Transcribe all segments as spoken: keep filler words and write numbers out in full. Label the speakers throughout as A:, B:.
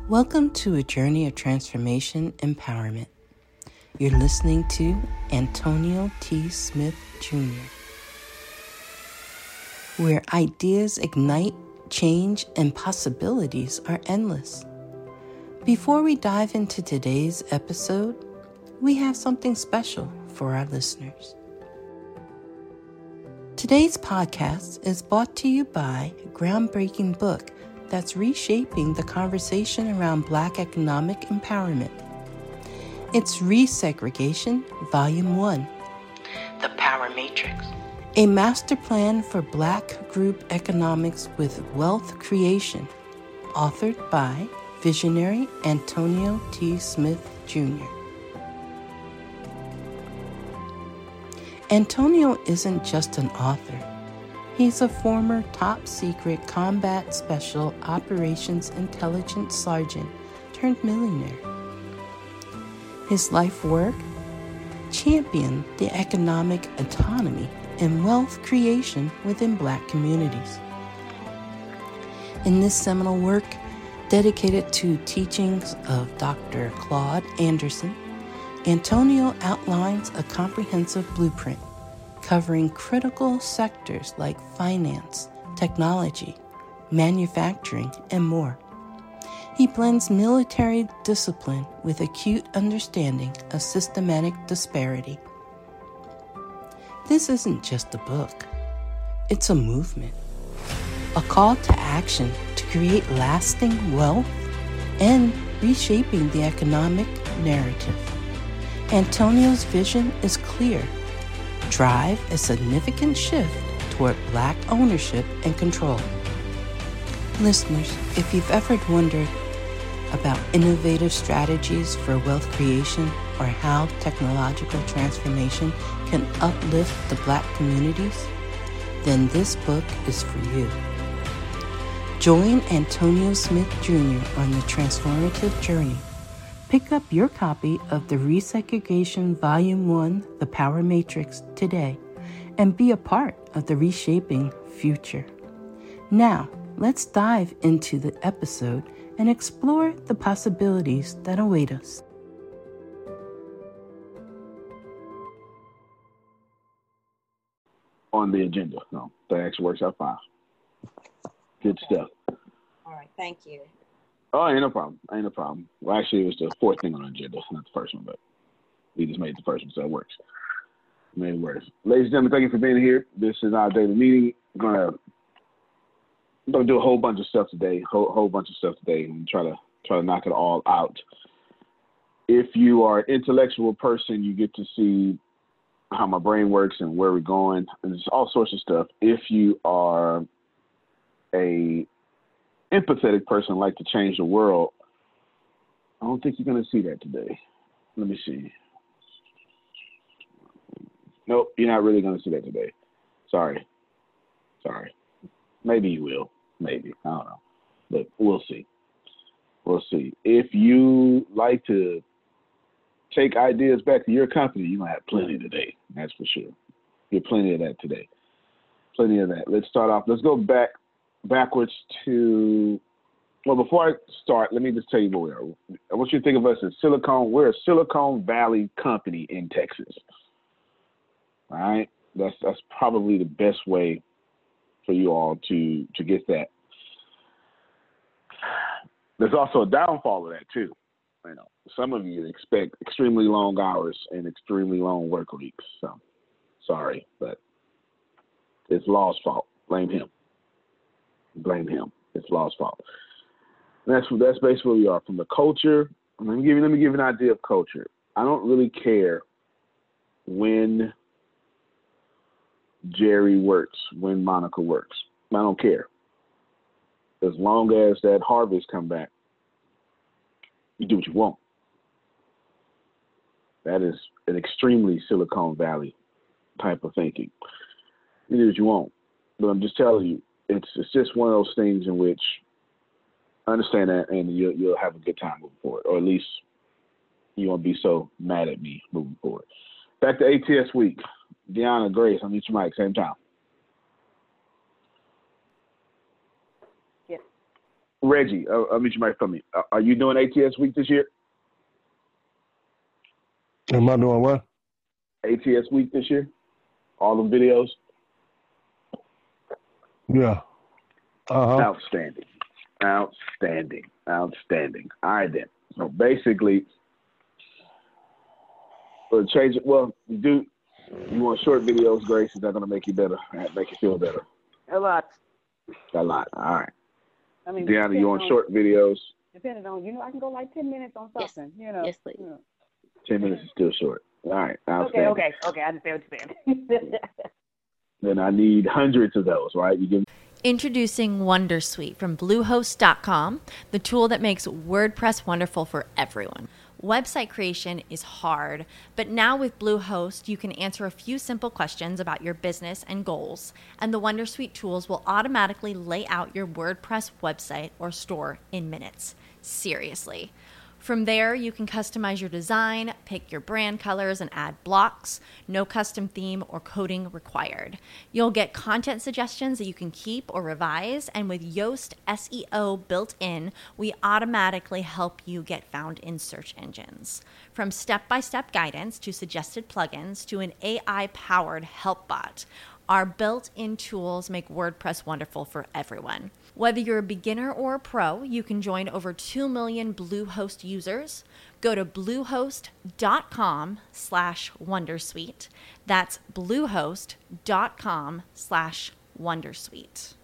A: Welcome to a journey of transformation empowerment. You're listening to Antonio T. Smith Junior, where ideas ignite, change, and possibilities are endless. Before we dive into today's episode, we have something special for our listeners. Today's podcast is brought to you by a groundbreaking book that's reshaping the conversation around Black economic empowerment. It's Resegregation, Volume one, The Power Matrix, a master plan for Black group economics with wealth creation, authored by visionary Antonio T. Smith Junior Antonio isn't just an author. He's a former top-secret combat special operations intelligence sergeant turned millionaire. His life work? Champion the economic autonomy and wealth creation within Black communities. In this seminal work, dedicated to teachings of Doctor Claude Anderson, Antonio outlines a comprehensive blueprint covering critical sectors like finance, technology, manufacturing, and more. He blends military discipline with acute understanding of systematic disparity. This isn't just a book. It's a movement, a call to action to create lasting wealth and reshaping the economic narrative. Antonio's vision is clear. Drive a significant shift toward Black ownership and control. Listeners, if you've ever wondered about innovative strategies for wealth creation or how technological transformation can uplift the Black communities, then this book is for you. Join Antonio Smith Junior on the transformative journey. Pick up your copy of the Resegregation Volume one, The Power Matrix, today, and be a part of the reshaping future. Now, let's dive into the episode and explore the possibilities that await us.
B: On the agenda. No, that actually works out fine. Good
C: Okay.
B: stuff.
C: All right, thank you.
B: Oh, ain't no problem. Ain't no problem. Well, actually, it was the fourth thing on the agenda, not the first one, but we just made the first one, so it works. Made it works. Ladies and gentlemen, thank you for being here. This is our daily meeting. I'm gonna, I'm gonna do a whole bunch of stuff today, whole whole bunch of stuff today, and try to try to knock it all out. If you are an intellectual person, you get to see how my brain works and where we're going, and there's all sorts of stuff. If you are a empathetic person, like to change the world, I don't think you're going to see that today. Let me see. Nope, you're not really going to see that today. Sorry. Sorry. Maybe you will. Maybe. I don't know. But we'll see. We'll see. If you like to take ideas back to your company, you're going to have plenty today. That's for sure. Get plenty of that today. Plenty of that. Let's start off. Let's go back backwards to, well, before I start, let me just tell you where we are. I want you to think of us as Silicon, we're a Silicon Valley company in Texas. All right? That's that's probably the best way for you all to, to get that. There's also a downfall of that, too. You know, some of you expect extremely long hours and extremely long work weeks. So, sorry, but it's Law's fault. Blame him. Blame him. It's Law's fault. And that's that's basically where we are. From the culture, let me give you let me give you an idea of culture. I don't really care when Jerry works, when Monica works. I don't care. As long as that harvest come back, you do what you want. That is an extremely Silicon Valley type of thinking. You do what you want. But I'm just telling you, It's it's just one of those things in which I understand that, and you'll you'll have a good time moving forward, or at least you won't be so mad at me moving forward. Back to A T S week. Deanna, Grace, I'll meet you, Mike, same time.
C: Yes.
B: Reggie, uh, I'll meet you right from me. Uh, are you doing A T S week this year?
D: Am I doing what?
B: A T S week this year? All the videos?
D: Yeah. Uh-huh.
B: Outstanding. Outstanding. Outstanding. All right, then. So basically, we'll change it. Well, you do. You want short videos, Grace? Is that going to make you better? Make you feel better?
E: A lot.
B: A lot. All right.
E: I mean,
B: Deanna, you want
E: on,
B: short videos?
E: Depending on, you know, I can go like ten minutes on something,
C: Yes.
E: you know.
C: Yes, please.
E: You know.
B: ten minutes is still short. All right.
E: Okay, okay, okay. I understand what you're saying.
B: Then I need hundreds of those, right? You give
F: Introducing Wondersuite from Bluehost dot com, the tool that makes WordPress wonderful for everyone. Website creation is hard, but now with Bluehost, you can answer a few simple questions about your business and goals, and the Wondersuite tools will automatically lay out your WordPress website or store in minutes. Seriously. From there, you can customize your design, pick your brand colors, and add blocks. No custom theme or coding required. You'll get content suggestions that you can keep or revise, and with Yoast S E O built in, we automatically help you get found in search engines. From step-by-step guidance to suggested plugins to an A I-powered help bot, our built-in tools make WordPress wonderful for everyone. Whether you're a beginner or a pro, you can join over two million Bluehost users. Go to bluehost.com slash wondersuite. That's bluehost.com slash wondersuite.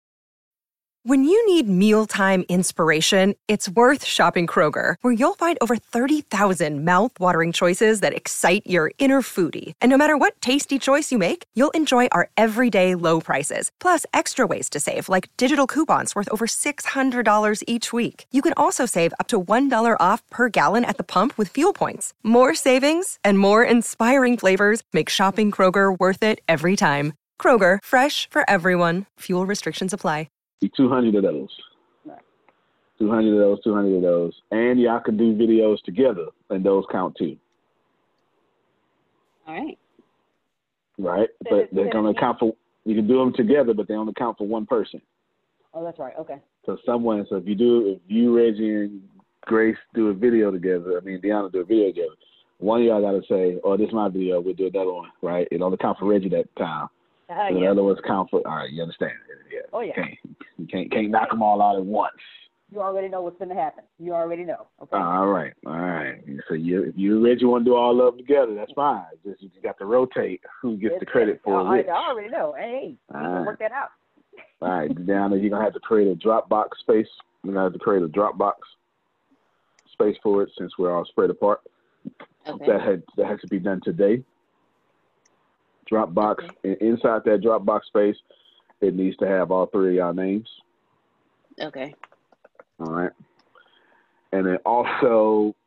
G: When you need mealtime inspiration, it's worth shopping Kroger, where you'll find over thirty thousand mouth-watering choices that excite your inner foodie. And no matter what tasty choice you make, you'll enjoy our everyday low prices, plus extra ways to save, like digital coupons worth over six hundred dollars each week. You can also save up to one dollar off per gallon at the pump with fuel points. More savings and more inspiring flavors make shopping Kroger worth it every time. Kroger, fresh for everyone. Fuel restrictions apply.
B: two hundred of those.
E: Right.
B: two hundred of those, two hundred of those. And y'all can do videos together, and those count too.
C: All right.
B: Right?
E: Say
B: But
E: it- say
B: they're
E: it
B: going to
E: again.
B: count for, you can do them together, but they only count for one person.
E: Oh, that's right. Okay.
B: So someone, so if you do, if you, Reggie, and Grace do a video together, I mean, Deanna do a video together, one of y'all got to say, oh, this is my video, we'll do another one, right? It only count for Reggie that time.
E: Uh,
B: And the
E: yeah.
B: other ones count for, all right, you understand. Yeah.
E: Oh, yeah.
B: Can't, you can't, can't knock them all out at once.
E: You already know what's going to happen. You already know. Okay.
B: All right, all right. So you, if you and Reggie want to do all of them together, that's fine. Just you just got to rotate who gets the credit for
E: I,
B: which.
E: I already know. Hey, we
B: All
E: can
B: right.
E: work that out.
B: All right, down there, you're gonna have to create a Dropbox space. You're gonna have to create a Dropbox space for it since we're all spread apart.
C: Okay.
B: That had that has to be done today. Dropbox and inside that Dropbox space, it needs to have all three of y'all names.
C: Okay.
B: All right, and then also,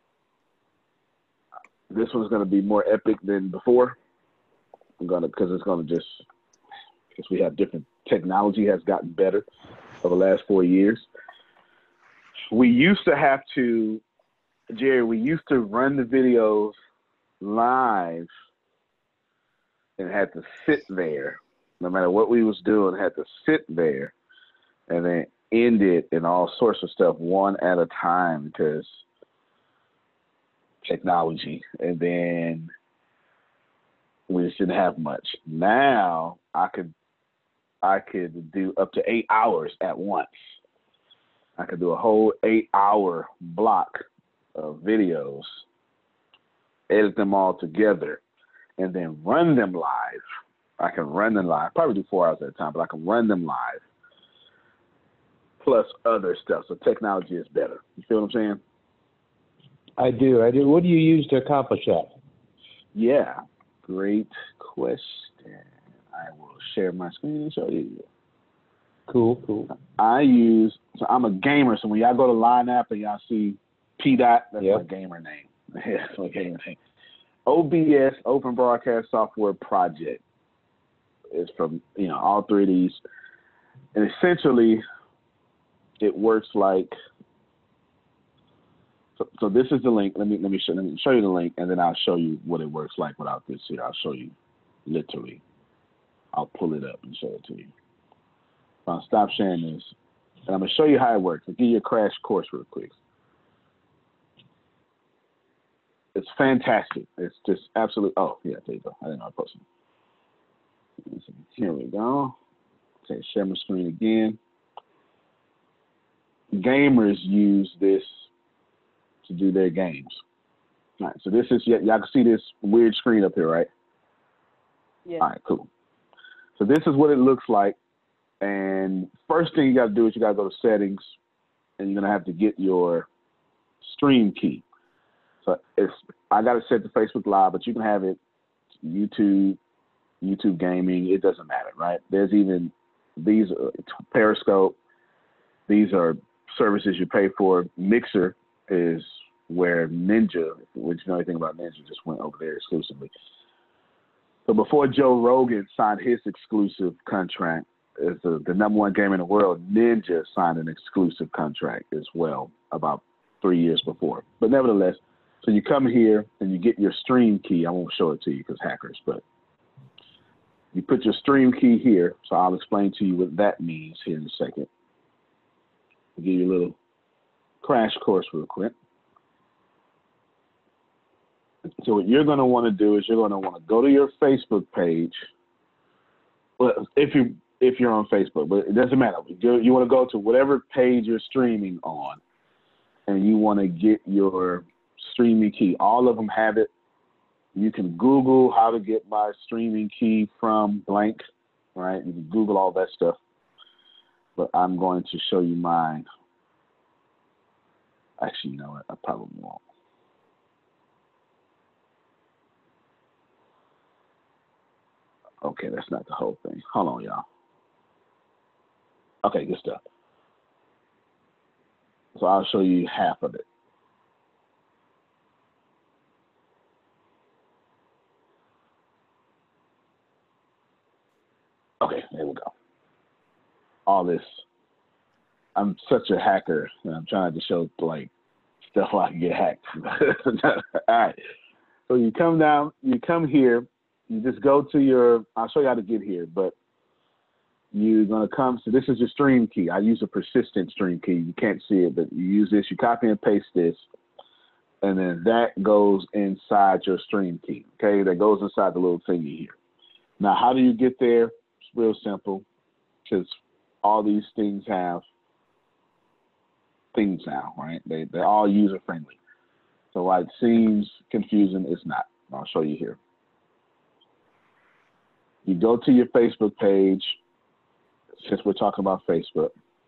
B: this one's gonna be more epic than before. I'm gonna because it's gonna just because we have different technology has gotten better over the last four years. We used to have to, Jerry, we used to run the videos live and had to sit there, no matter what we was doing, had to sit there and then end it and all sorts of stuff one at a time because technology. And then we just didn't have much. Now I could I could do up to eight hours at once. I could do a whole eight hour block of videos, edit them all together, and then run them live. I can run them live, probably do four hours at a time, but I can run them live, plus other stuff. So technology is better. You feel what I'm saying?
D: I do. I do. What do you use to accomplish that?
B: Yeah, great question. I will share my screen and show you.
D: Cool, cool.
B: I use, so I'm a gamer, so when y'all go to Line App and y'all see P Dot, that's
D: Yep.
B: my gamer name. That's my gamer name. O B S, Open Broadcast Software Project, is from, you know, all three of these. And essentially, it works like, so, so this is the link. Let me, let me show, let me show you the link, and then I'll show you what it works like without this here. I'll show you literally. I'll pull it up and show it to you. If I stop sharing this, And I'm going to show you how it works. I'll give you a crash course real quick. It's fantastic. It's just absolute. Oh, yeah, there you go. I didn't know I posted it. Here we go. Okay, share my screen again. Gamers use this to do their games. All right, so this is, y'all can see this weird screen up here, right?
E: Yeah.
B: All right, cool. So this is what it looks like. And first thing you got to do is you got to go to settings, and you're going to have to get your stream key. So it's, I got it set to Facebook Live, but you can have it YouTube, YouTube Gaming. It doesn't matter, right? There's even these uh, Periscope. These are services you pay for. Mixer is where Ninja, which you know anything about Ninja, just went over there exclusively. So before Joe Rogan signed his exclusive contract as the, the number one game in the world, Ninja signed an exclusive contract as well about three years before. But nevertheless, so you come here and you get your stream key. I won't show it to you because hackers, but you put your stream key here. So I'll explain to you what that means here in a second. I'll give you a little crash course real quick. So what you're going to want to do is you're going to want to go to your Facebook page. Well, if you if you're on Facebook, but it doesn't matter. You, you want to go to whatever page you're streaming on, and you want to get your streaming key. All of them have it. You can Google how to get my streaming key from blank, right? You can Google all that stuff. But I'm going to show you mine. Actually, you know what? I probably won't. Okay, that's not the whole thing. Hold on, y'all. Okay, good stuff. So I'll show you half of it. Okay, there we go. All this. I'm such a hacker, and I'm trying to show like stuff I can get hacked. All right. So you come down, you come here, you just go to your, I'll show you how to get here, but you're going to come, so this is your stream key. I use a persistent stream key. You can't see it, but you use this, you copy and paste this, and then that goes inside your stream key, okay? That goes inside the little thingy here. Now, how do you get there? It's real simple, because all these things have things now, right? They, they're all user-friendly. So while it seems confusing, it's not. I'll show you here. You go to your Facebook page, since we're talking about Facebook.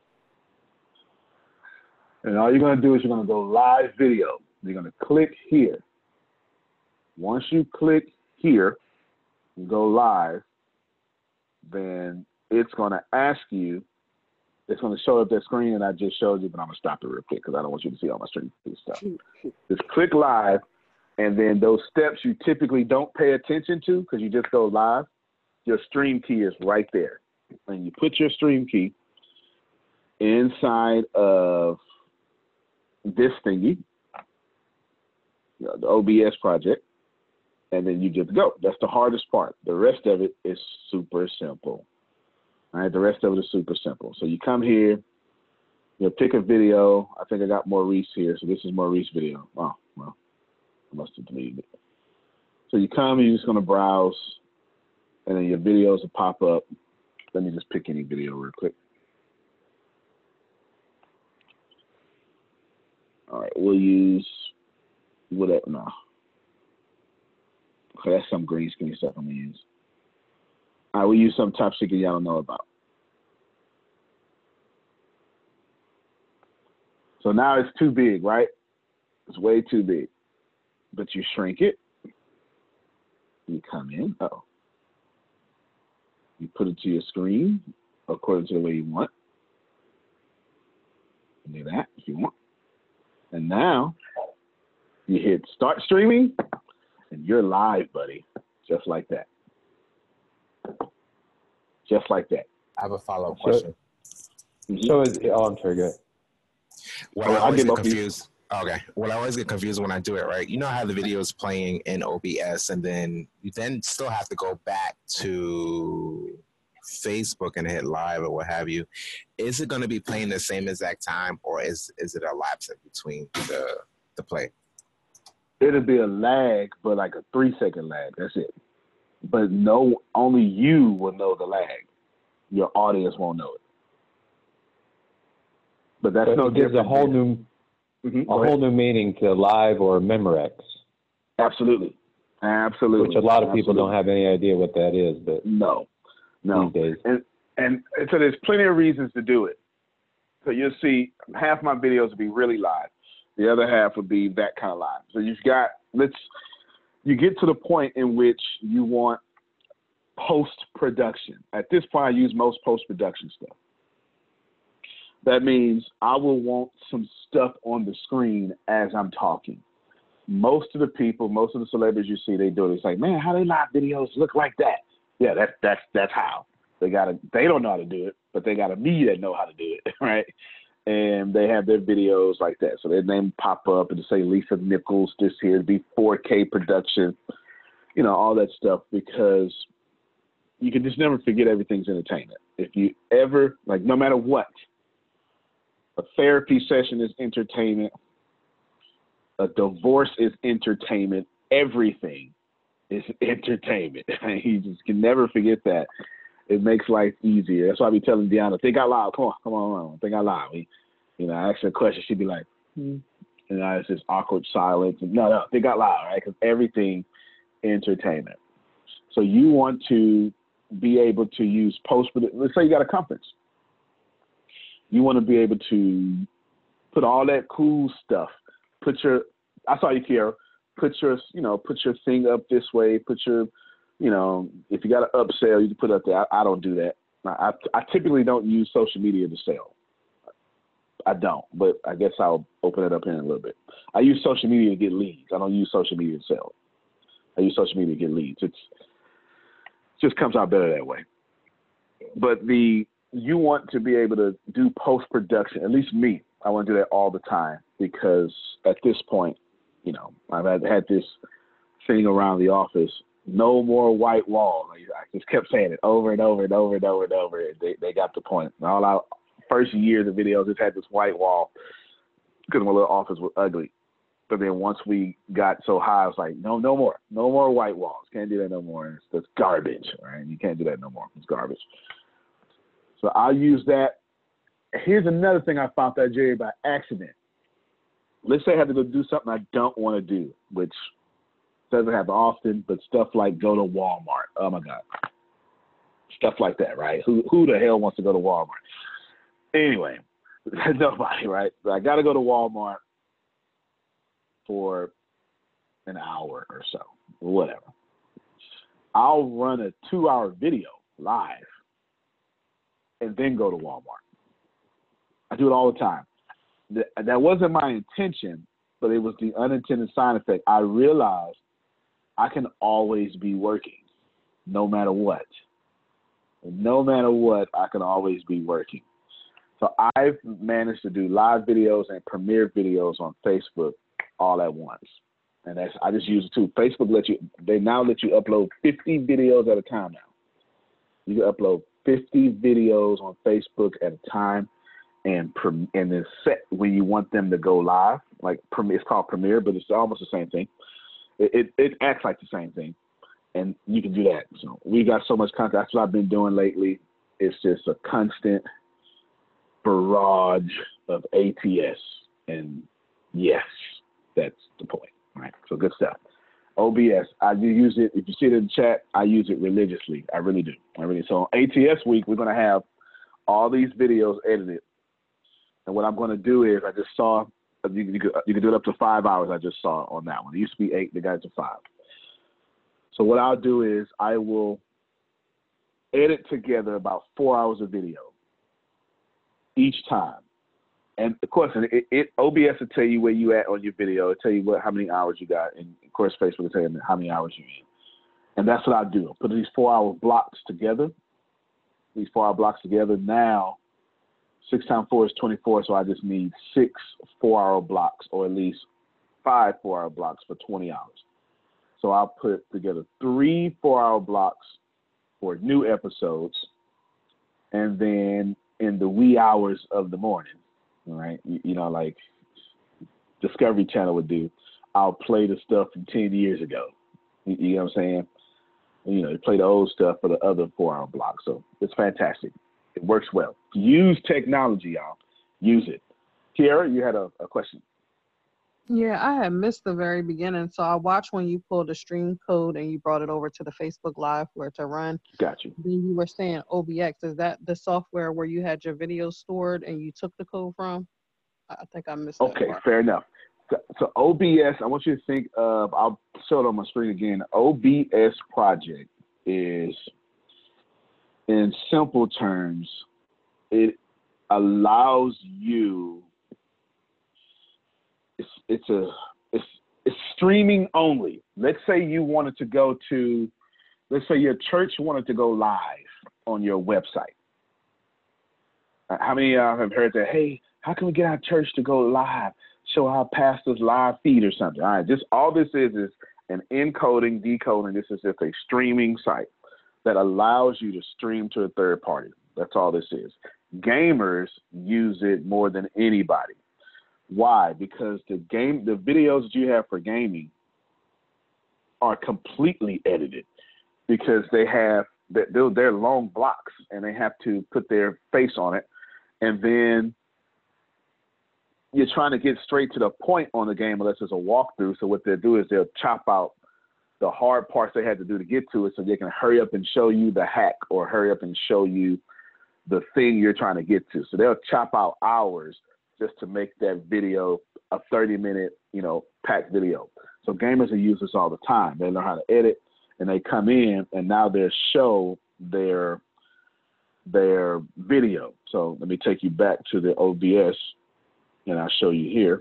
B: And all you're going to do is you're going to go live video. You're going to click here. Once you click here and go live, then it's going to ask you, it's going to show up that screen that I just showed you, but I'm going to stop it real quick because I don't want you to see all my stream stuff. Just click live, and then those steps you typically don't pay attention to because you just go live, your stream key is right there. And you put your stream key inside of this thingy, you know, the O B S project, and then you just go. That's the hardest part. The rest of it is super simple. All right, the rest of it is super simple. So you come here, you pick a video. I think I got Maurice here, so this is Maurice video. Oh, well, I must have deleted it. So you come, you're just going to browse, and then your videos will pop up. Let me just pick any video real quick. All right, we'll use whatever. No. Okay, that's some green screen stuff I'm gonna use. All right, we'll use some top secret y'all don't know about. So now it's too big, right? It's way too big. But you shrink it. You come in. Uh-oh. You put it to your screen according to the way you want. Do that if you want. And now you hit start streaming and you're live, buddy. Just like that. Just like that.
H: I have a follow-up question.
D: So, so is, oh, I'm sorry, go ahead.
H: Well, I always get confused. Okay. Well, I always get confused when I do it, right? You know how the video is playing in O B S, and then you then still have to go back to Facebook and hit live or what have you, is it going to be playing the same exact time, or is is it a lapse in between the the play?
B: It'll be a lag, but like a three second lag. That's it. But no, only you will know the lag. Your audience won't know it. But that's
D: but
B: no
D: it gives
B: different.
D: a whole
B: than,
D: new
B: mm-hmm,
D: a whole new meaning to live or Memorex.
B: Absolutely. Absolutely.
D: Which a lot of people
B: Absolutely.
D: don't have any idea what that is, but
B: no, no.
D: these days.
B: And, and and so there's plenty of reasons to do it. So you'll see half my videos will be really live. The other half would be that kind of live. So you've got, let's, you get to the point in which you want post-production. At this point, I use most post-production stuff. That means I will want some stuff on the screen as I'm talking. Most of the people, most of the celebrities you see, they do it. It's like, man, how they live videos look like that? Yeah, that's that's that's how they got to. They don't know how to do it, but they got a me that know how to do it, right? And they have their videos like that. So their name pop up and say Lisa Nichols this here to be four K production, you know, all that stuff, because you can just never forget everything's entertainment. If you ever, like, no matter what, a therapy session is entertainment. A divorce is entertainment. Everything is entertainment. You just can never forget that. It makes life easier. That's why I be telling Deanna, think out loud. Come on, come on, come on. Think out loud. We, you know, I ask her a question, she'd be like, hmm. And I it's just awkward silence. And no, no, think out loud, right? Because everything entertainment. So you want to be able to use post. Let's say you got a conference. You want to be able to put all that cool stuff. Put your, I saw you, Kiara. Put your, you know, put your thing up this way. Put your, you know, if you got an upsell, you can put it up there. I, I don't do that. I, I typically don't use social media to sell. I don't, but I guess I'll open it up here in a little bit. I use social media to get leads. I don't use social media to sell. I use social media to get leads. It's it just comes out better that way. But the you want to be able to do post-production, at least me. I want to do that all the time because at this point, you know, I've had, had this thing around the office, no more white wall. I just kept saying it over and over and over and over and over. They they got the point. All our first year of the videos just had this white wall because my little office was ugly. But then once we got so high, I was like, no, no more. No more white walls. Can't do that no more. It's, that's garbage, right? You can't do that no more. It's garbage. So I'll use that. Here's another thing I found out, Jerry, by accident. Let's say I have to go do something I don't want to do, which doesn't happen often, but stuff like go to Walmart. Oh, my God. Stuff like that, right? Who who the hell wants to go to Walmart? Anyway, nobody, right? So I got to go to Walmart for an hour or so, whatever. I'll run a two-hour video live and then go to Walmart. I do it all the time. That wasn't my intention, but it was the unintended side effect. I realized I can always be working, no matter what. No matter what, I can always be working. So I've managed to do live videos and premiere videos on Facebook all at once. And that's, I just use it too. Facebook lets you, they now let you upload fifty videos at a time now. You can upload fifty videos on Facebook at a time. And and then set when you want them to go live, like it's called Premiere, but it's almost the same thing. It, it it acts like the same thing, and you can do that. So we got so much content. That's what I've been doing lately. It's just a constant barrage of A T S, and yes, that's the point, right? So good stuff. O B S, I do use it. If you see it in the chat, I use it religiously. I really do. I really. So on A T S week, we're gonna have all these videos edited. And what I'm going to do is I just saw, you, you, could, you can do it up to five hours I just saw on that one. It used to be eight, they got it to five. So what I'll do is I will edit together about four hours of video each time. And of course, it, it O B S will tell you where you at on your video. It'll tell you what how many hours you got. And of course, Facebook will tell you how many hours you're in. And that's what I'll do. I'll put these four-hour blocks together, these four-hour blocks together. Now, Six times four is twenty-four, so I just need six four-hour blocks, or at least five four-hour blocks for twenty hours. So I'll put together three four-hour blocks for new episodes, and then in the wee hours of the morning, right? You, you know, like Discovery Channel would do, I'll play the stuff from ten years ago. You, you know what I'm saying? You know, play the old stuff for the other four-hour block. So it's fantastic. It works well. Use technology, y'all. Use it. Kiara, you had a, a question.
E: Yeah, I had missed the very beginning, so I watched when you pulled the stream code and you brought it over to the Facebook Live for it to run.
B: Got you.
E: Then you were saying O B X. Is that the software where you had your videos stored and you took the code from? I think I missed that
B: Okay,
E: part.
B: fair enough. So, so O B S, I want you to think of, I'll show it on my screen again. O B S project is, in simple terms, it allows you, it's, it's a, it's, it's streaming only. Let's say you wanted to go to, let's say your church wanted to go live on your website. Uh, How many of y'all have heard that? Hey, how can we get our church to go live? Show our pastors live feed or something. All right, just all this is is an encoding, decoding. This is just a streaming site that allows you to stream to a third party. That's all this is. Gamers use it more than anybody. Why? Because the game, the videos that you have for gaming are completely edited because they have they're, they're long blocks and they have to put their face on it, and then you're trying to get straight to the point on the game unless it's a walkthrough. So what they'll do is they'll chop out the hard parts they had to do to get to it so they can hurry up and show you the hack or hurry up and show you the thing you're trying to get to. So they'll chop out hours just to make that video a thirty minute, you know, packed video. So gamers will use this all the time. They learn how to edit and they come in and now they'll show their, their video. So let me take you back to the O B S. And I'll show you here.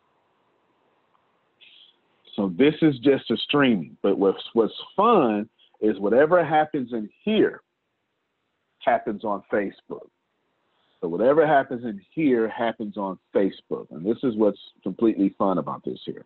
B: So this is just a streaming, but what's, what's fun is whatever happens in here happens on Facebook. So whatever happens in here happens on Facebook. And this is what's completely fun about this here.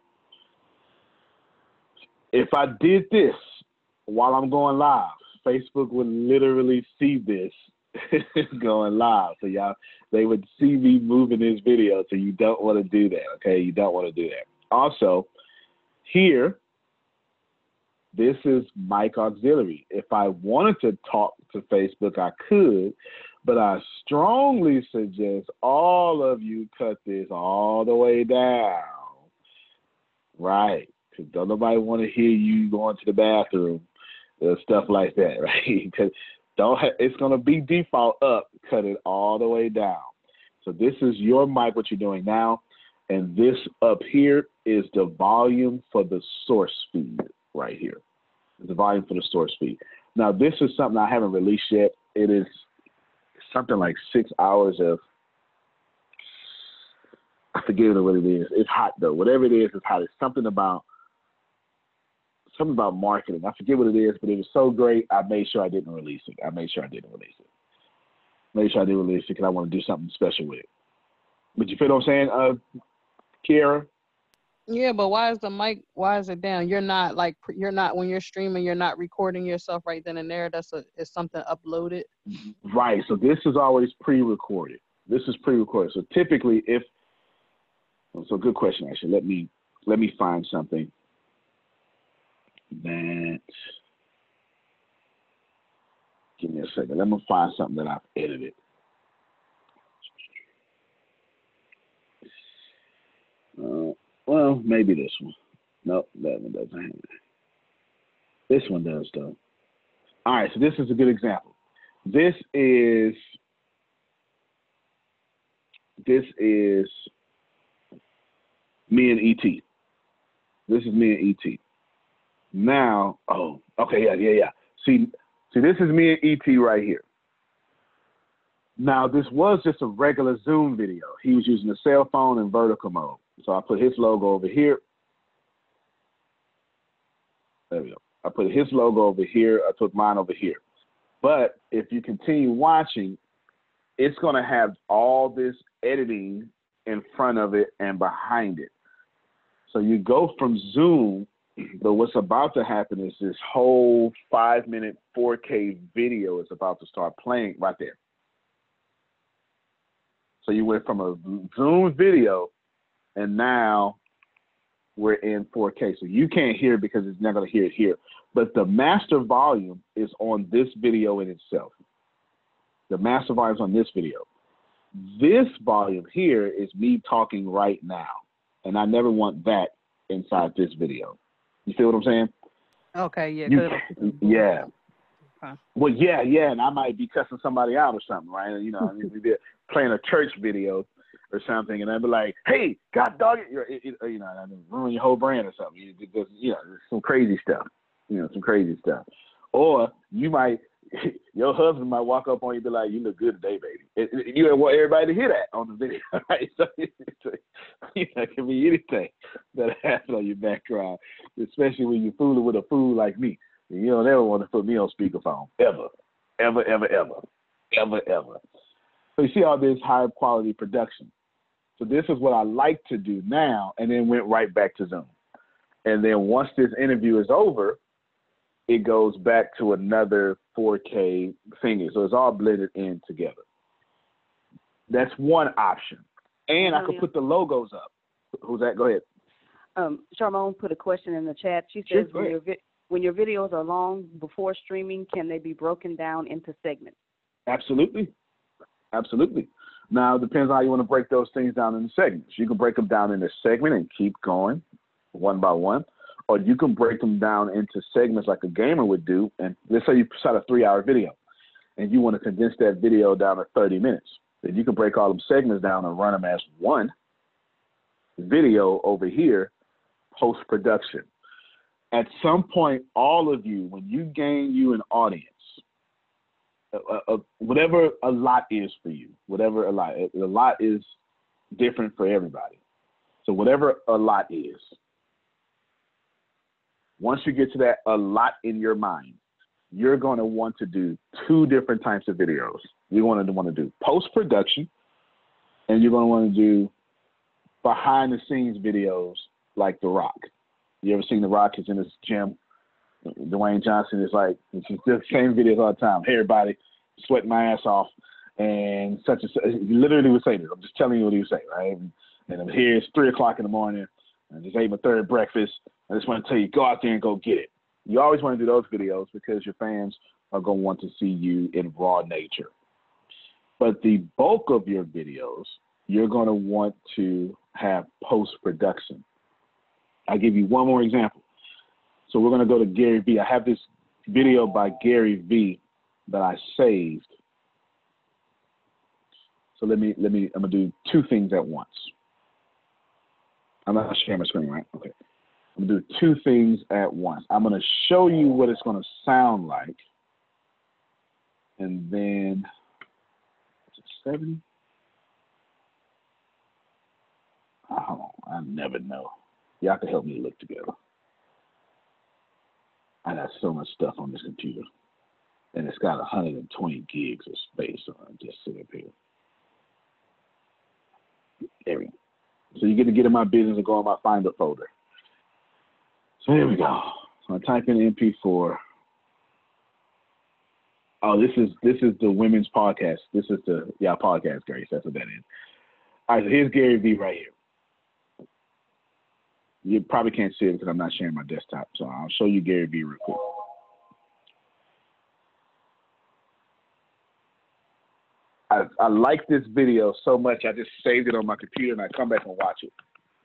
B: If I did this while I'm going live, Facebook would literally see this going live. So y'all, they would see me moving this video. So you don't want to do that. Okay. You don't want to do that. Also here, this is Mic Auxiliary. If I wanted to talk to Facebook, I could, but I strongly suggest all of you cut this all the way down. Right. Because don't nobody want to hear you going to the bathroom or stuff like that. Right. Because Don't ha- it's going to be default up, cut it all the way down. So this is your mic, what you're doing now. And this up here is the volume for the source feed right here. The volume for the source feed. Now, this is something I haven't released yet. It is something like six hours of, I forget what it is. It's hot, though. Whatever it is, it's hot. It's something about Something about marketing. I forget what it is, but it was so great, I made sure I didn't release it. I made sure I didn't release it. Made sure I didn't release it because I want to do something special with it. But you feel what I'm saying, uh, Kiara?
E: Yeah, but why is the mic, why is it down? You're not like, you're not, when you're streaming, you're not recording yourself right then and there. That's a, is something uploaded?
B: Right. So this is always pre-recorded. This is pre-recorded. So typically if, so good question, actually. Let me, let me find something that, give me a second. Let me find something that I've edited. Uh, well, maybe this one. Nope, that one doesn't have it. This one does, though. All right, so this is a good example. This is, this is me and E T. This is me and E T. Now, oh, okay, yeah, yeah, yeah. See, see, this is me and E T right here. Now, this was just a regular Zoom video. He was using a cell phone in vertical mode. So I put his logo over here. There we go. I put his logo over here. I put mine over here. But if you continue watching, it's going to have all this editing in front of it and behind it. So you go from Zoom, but what's about to happen is this whole five minute four K video is about to start playing right there. So you went from a Zoom video, and now we're in four K. So you can't hear it because it's not going to hear it here. But the master volume is on this video in itself. The master volume is on this video. This volume here is me talking right now. And I never want that inside this video. You feel what I'm saying?
E: Okay, yeah.
B: You, yeah.
E: Okay.
B: Well, yeah, yeah, and I might be cussing somebody out or something, right? You know, I mean, we'd be playing a church video or something, and I'd be like, "Hey, God dog it," it, it you know, I mean, ruin your whole brand or something. You, just, you know, some crazy stuff. You know, some crazy stuff. Or you might, your husband might walk up on you and be like, "You look good today, baby." It, it, you don't want everybody to hear that on the video, right? So, you know, it can be anything that happens on your background, especially when you're fooling with a fool like me. You don't ever want to put me on speakerphone, ever, ever, ever, ever, ever, ever. So you see all this high quality production. So this is what I like to do now, and then went right back to Zoom. And then once this interview is over, it goes back to another four K thingy. So it's all blended in together. That's one option. And I could put the logos up. Who's that? Go ahead.
I: Um, Charmone put a question in the chat. She
B: Sure,
I: says,
B: go
I: when
B: ahead.
I: your, vi- when your videos are long before streaming, can they be broken down into segments?
B: Absolutely. Absolutely. Now, it depends on how you want to break those things down into segments. You can break them down into segment and keep going one by one, or you can break them down into segments like a gamer would do. And let's say you shot a three-hour video, and you want to condense that video down to thirty minutes. Then you can break all them segments down and run them as one video over here, post-production. At some point, all of you, when you gain you an audience, uh, uh, whatever a lot is for you, whatever a lot, a lot is different for everybody. So whatever a lot is, once you get to that a lot in your mind, you're going to want to do two different types of videos. You're going to want to do post-production, and you're going to want to do behind-the-scenes videos like The Rock. You ever seen The Rock? He's in his gym. Dwayne Johnson is like, it's just the same videos all the time. Hey, everybody, sweating my ass off. And such and such. He literally would say this. I'm just telling you what he would say, right? And, and I'm here, it's three o'clock in the morning. I just ate my third breakfast. I just want to tell you, go out there and go get it. You always want to do those videos because your fans are going to want to see you in raw nature. But the bulk of your videos, you're going to want to have post-production. I'll give you one more example. So we're going to go to Gary Vee. I have this video by Gary Vee that I saved. So let me, let me, I'm going to do two things at once. I'm not sharing my screen, right? Okay. I'm going to do two things at once. I'm going to show you what it's going to sound like. And then, is it seventy? Oh, I never know. Y'all can help me look together. I got so much stuff on this computer. And it's got one hundred twenty gigs of space on it. Just sit up here. There we go. So you get to get in my business and go in my Finder folder. So here we go. So I type in M P four. Oh, this is this is the women's podcast. This is the yeah podcast, Gary. That's what that is. All right, so here's Gary Vee right here. You probably can't see it because I'm not sharing my desktop. So I'll show you Gary Vee real quick. I, I like this video so much, I just saved it on my computer and I come back and watch it.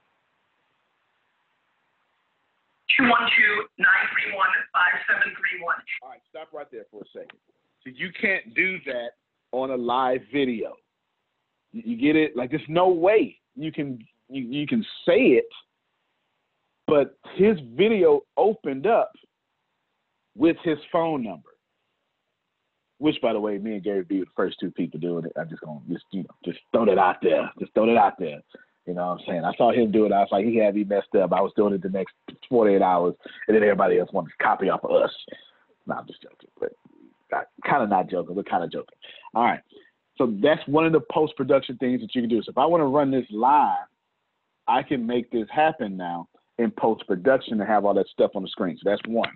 J: two one two, nine three one, five seven three one.
B: All right, stop right there for a second. So you can't do that on a live video. You, you get it? Like, there's no way you can you, you can say it, but his video opened up with his phone number. Which, by the way, me and Gary Vee were the first two people doing it. I'm just gonna just you know just throw that out there. Just throw it out there. You know what I'm saying? I saw him do it. I was like, he had me messed up. I was doing it the next forty-eight hours, and then everybody else wanted to copy off of us. No, I'm just joking, but kind of not joking. We're kind of joking. All right. So that's one of the post-production things that you can do. So if I want to run this live, I can make this happen now in post-production and have all that stuff on the screen. So that's one.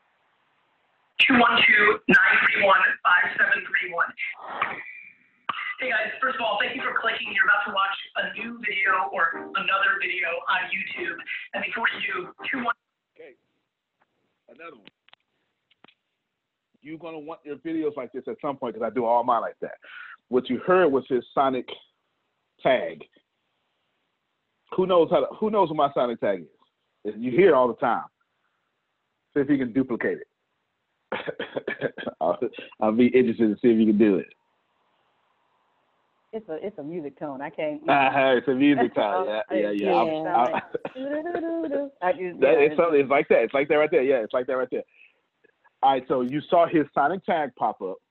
J: two one two, nine three one, five seven three one. Hey guys, first of all, thank you for clicking. You're about to watch a new video or another video on YouTube. And before you do, two one.
B: Okay, another one. You're gonna want your videos like this at some point because I do all mine like that. What you heard was his sonic tag. Who knows how? To, who knows what my sonic tag is? You hear it all the time. See if you can duplicate it. I'll, I'll be interested to see if you can do it.
I: It's a it's a music tone. I can't.
B: Uh, it's a music tone. Yeah, yeah, yeah. I'm-
I: yeah.
B: I'm-
I: I just,
B: That,
I: yeah,
B: it's something. It's like that. It's like that right there. Yeah, it's like that right there. All right. So you saw his sonic tag pop up.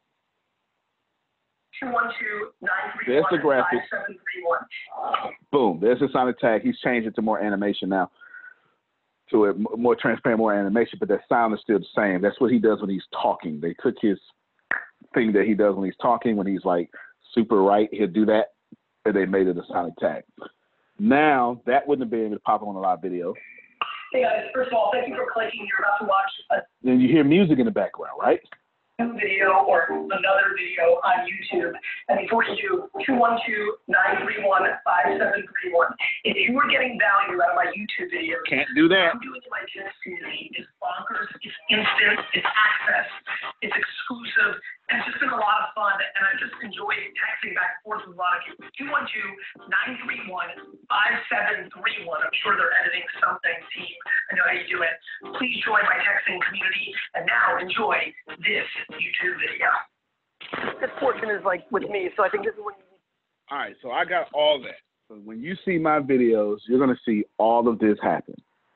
J: two one two, nine three
B: There's
J: one,
B: the graphics.
J: five seven three one.
B: Boom. There's his sonic tag. He's changed it to more animation now. To it more transparent, more animation, but that sound is still the same. That's what he does when he's talking. They took his thing that he does when he's talking, when he's like super right, he'll do that, and they made it a sonic tag. Now that wouldn't have been able to pop on a live video.
J: Hey guys, first of all, thank you for clicking. You're about to watch a
B: Then you hear music in the background, right?
J: new video or another video on YouTube. And before you do, two one two, nine three one, five seven three one. If you were getting value out of my YouTube videos,
B: Can't do that.
J: I'm doing in my text community is bonkers, it's instant, it's access, it's exclusive, and it's just been a lot of fun, and I just enjoyed texting back and forth with a lot of you. two one two, nine three one, five seven three one. I'm sure they're editing something, team. I know how you do it. Please join my texting community, and now enjoy this YouTube video. This portion is like with me, so I think this is when you
B: All right, so I got all that. So when you see my videos, you're gonna see all of this happen.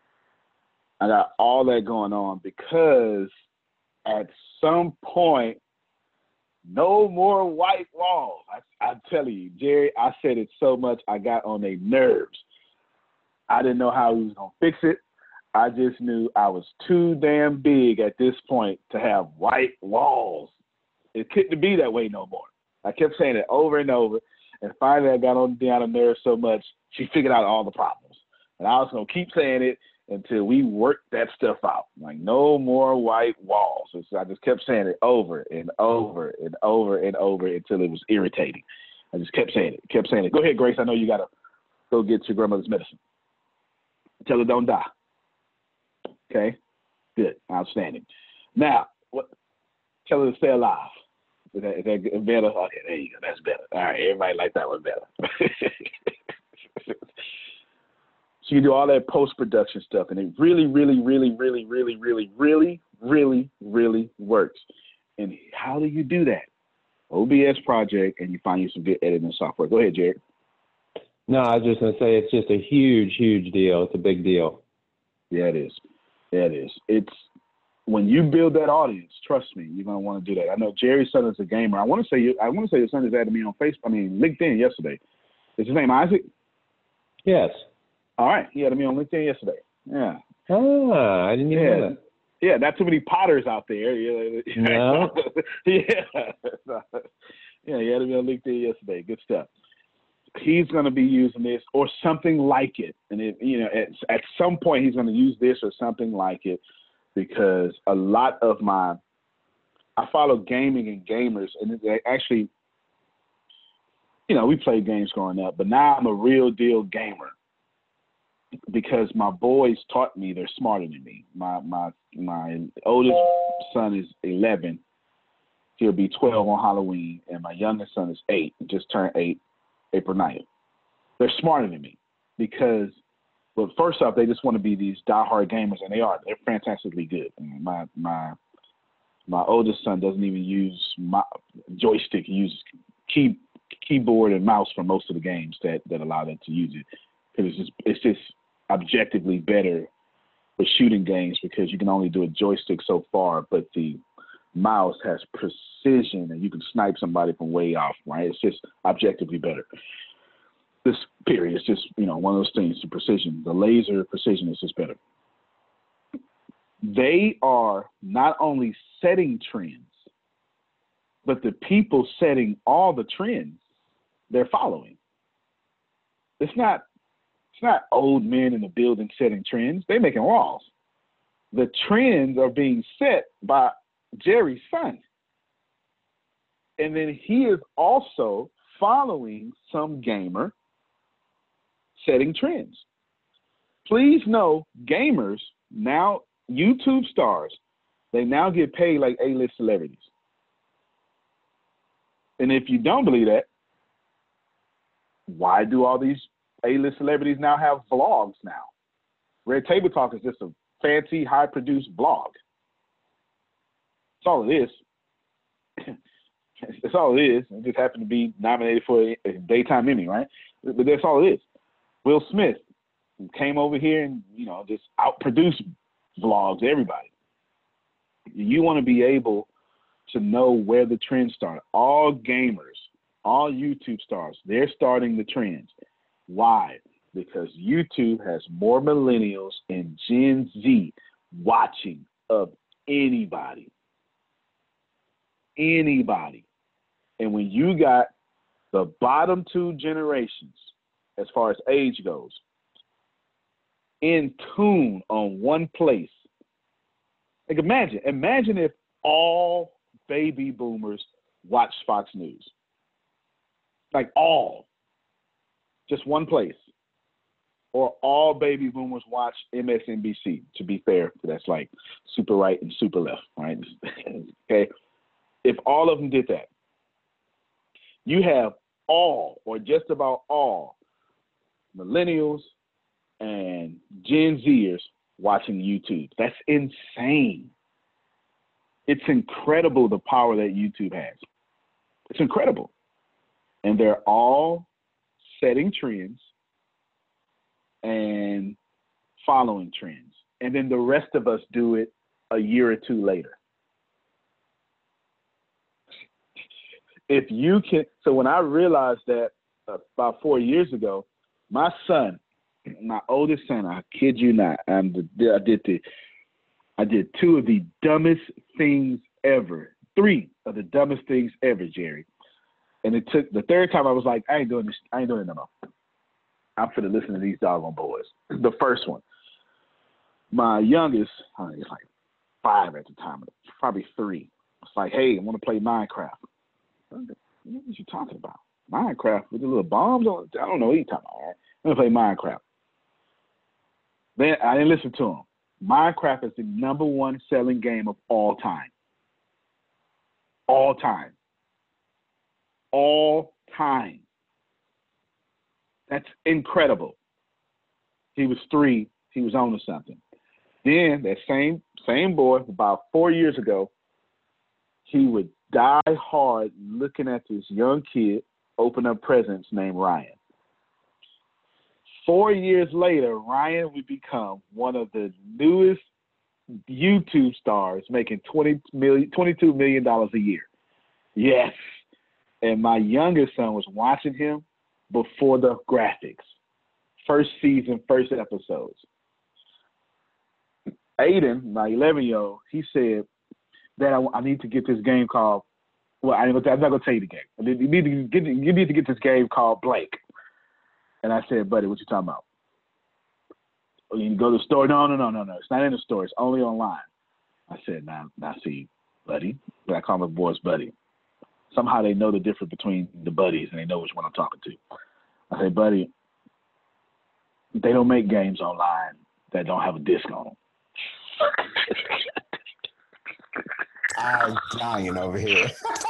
B: I got all that going on because at some point, no more white walls. I, I'm telling you, Jerry, I said it so much I got on their nerves. I didn't know how he was gonna fix it. I just knew I was too damn big at this point to have white walls. It couldn't be that way no more. I kept saying it over and over, and finally I got on down the nerves so much, she figured out all the problems. And I was going to keep saying it until we worked that stuff out. Like, no more white walls. So I just kept saying it over and over and over and over until it was irritating. I just kept saying it, kept saying it. Go ahead, Grace. I know you got to go get your grandmother's medicine. Tell her don't die. Okay? Good. Outstanding. Now, what? Tell her to stay alive. Is that, is that better? Okay, there you go. That's better. All right, everybody like that one better. So you do all that post-production stuff, and it really, really, really, really, really, really, really, really, really works. And how do you do that? O B S project, and you find you some good editing software. Go ahead, Jared.
D: No, I was just going to say it's just a huge, huge deal. It's a big deal.
B: Yeah, it is. Yeah, it is. It's when you build that audience, trust me, you're gonna want to do that. I know Jerry's son is a gamer. I want to say you. I want to say your son has added me on Facebook. I mean, LinkedIn yesterday. Is his name Isaac?
D: Yes.
B: All right, he added me on LinkedIn yesterday. Yeah.
D: Ah, I didn't even
B: yeah.
D: know that.
B: Yeah, not too many Potters out there. Yeah.
D: No.
B: yeah. Yeah, he added me on LinkedIn yesterday. Good stuff. He's going to be using this or something like it. And, it, you know, at, at some point he's going to use this or something like it because a lot of my, I follow gaming and gamers, and it actually, you know, we played games growing up, but now I'm a real deal gamer because my boys taught me they're smarter than me. My, my, my oldest son is eleven. He'll be twelve on Halloween, and my youngest son is eight, just turned eight. April ninth. They're smarter than me because, well, first off, they just want to be these diehard gamers, and they are. They're fantastically good. And my my my oldest son doesn't even use my joystick. He uses key keyboard and mouse for most of the games that, that allow them to use it because it's just it's just objectively better for shooting games because you can only do a joystick so far, but the mouse has precision and you can snipe somebody from way off, right? It's just objectively better. This period is just, you know, one of those things, the precision, the laser precision is just better. They are not only setting trends, but the people setting all the trends they're following. It's not, it's not old men in the building setting trends. They're making laws. The trends are being set by Jerry's son. And then he is also following some gamer setting trends. Please know, gamers now, YouTube stars, they now get paid like A-list celebrities. And if you don't believe that, why do all these A-list celebrities now have vlogs now? Red Table Talk is just a fancy, high-produced blog. That's all it is. That's all it is. It just happened to be nominated for a Daytime Emmy, right? But that's all it is. Will Smith came over here and, you know, just outproduced vlogs, everybody. You want to be able to know where the trends start. All gamers, all YouTube stars, they're starting the trends. Why? Because YouTube has more millennials and Gen Z watching of anybody. Anybody. And when you got the bottom two generations, as far as age goes, in tune on one place. Like imagine, imagine if all baby boomers watched Fox News. Like all. Just one place. Or all baby boomers watch M S N B C. To be fair, that's like super right and super left, right? Okay. If all of them did that, you have all, or just about all, millennials and Gen Zers watching YouTube. That's insane. It's incredible the power that YouTube has. It's incredible. And they're all setting trends and following trends. And then the rest of us do it a year or two later. If you can, so when I realized that uh, about four years ago, my son, my oldest son, I kid you not, I'm the, I did the, I did two of the dumbest things ever, three of the dumbest things ever, Jerry. And it took the third time I was like, I ain't doing this, I ain't doing it no more. I'm finna listen to these doggone boys. The first one, my youngest, I think it's like five at the time, probably three. It's like, hey, I want to play Minecraft. What are you talking about? Minecraft with the little bombs on it? I don't know what you're talking about. Right? I'm going to play Minecraft. Then I didn't listen to him. Minecraft is the number one selling game of all time. All time. All time. That's incredible. He was three. He was on to something. Then that same same boy, about four years ago, he would die hard looking at this young kid open up presents named Ryan. Four years later, Ryan would become one of the newest YouTube stars, making twenty million, twenty-two million dollars a year. Yes. And my youngest son was watching him before the graphics. First season, first episodes. Aiden, my eleven-year-old, he said, Dad, I, I need to get this game called, well, I, I'm not going to tell you the game. You need, to get, you need to get this game called Blake. And I said, buddy, what you talking about? Oh, you go to the store? No, no, no, no, no. It's not in the store. It's only online. I said, now, now see, buddy. But I call my boys buddy. Somehow they know the difference between the buddies and they know which one I'm talking to. I said, buddy, they don't make games online that don't have a disc on them.
H: I'm dying over here.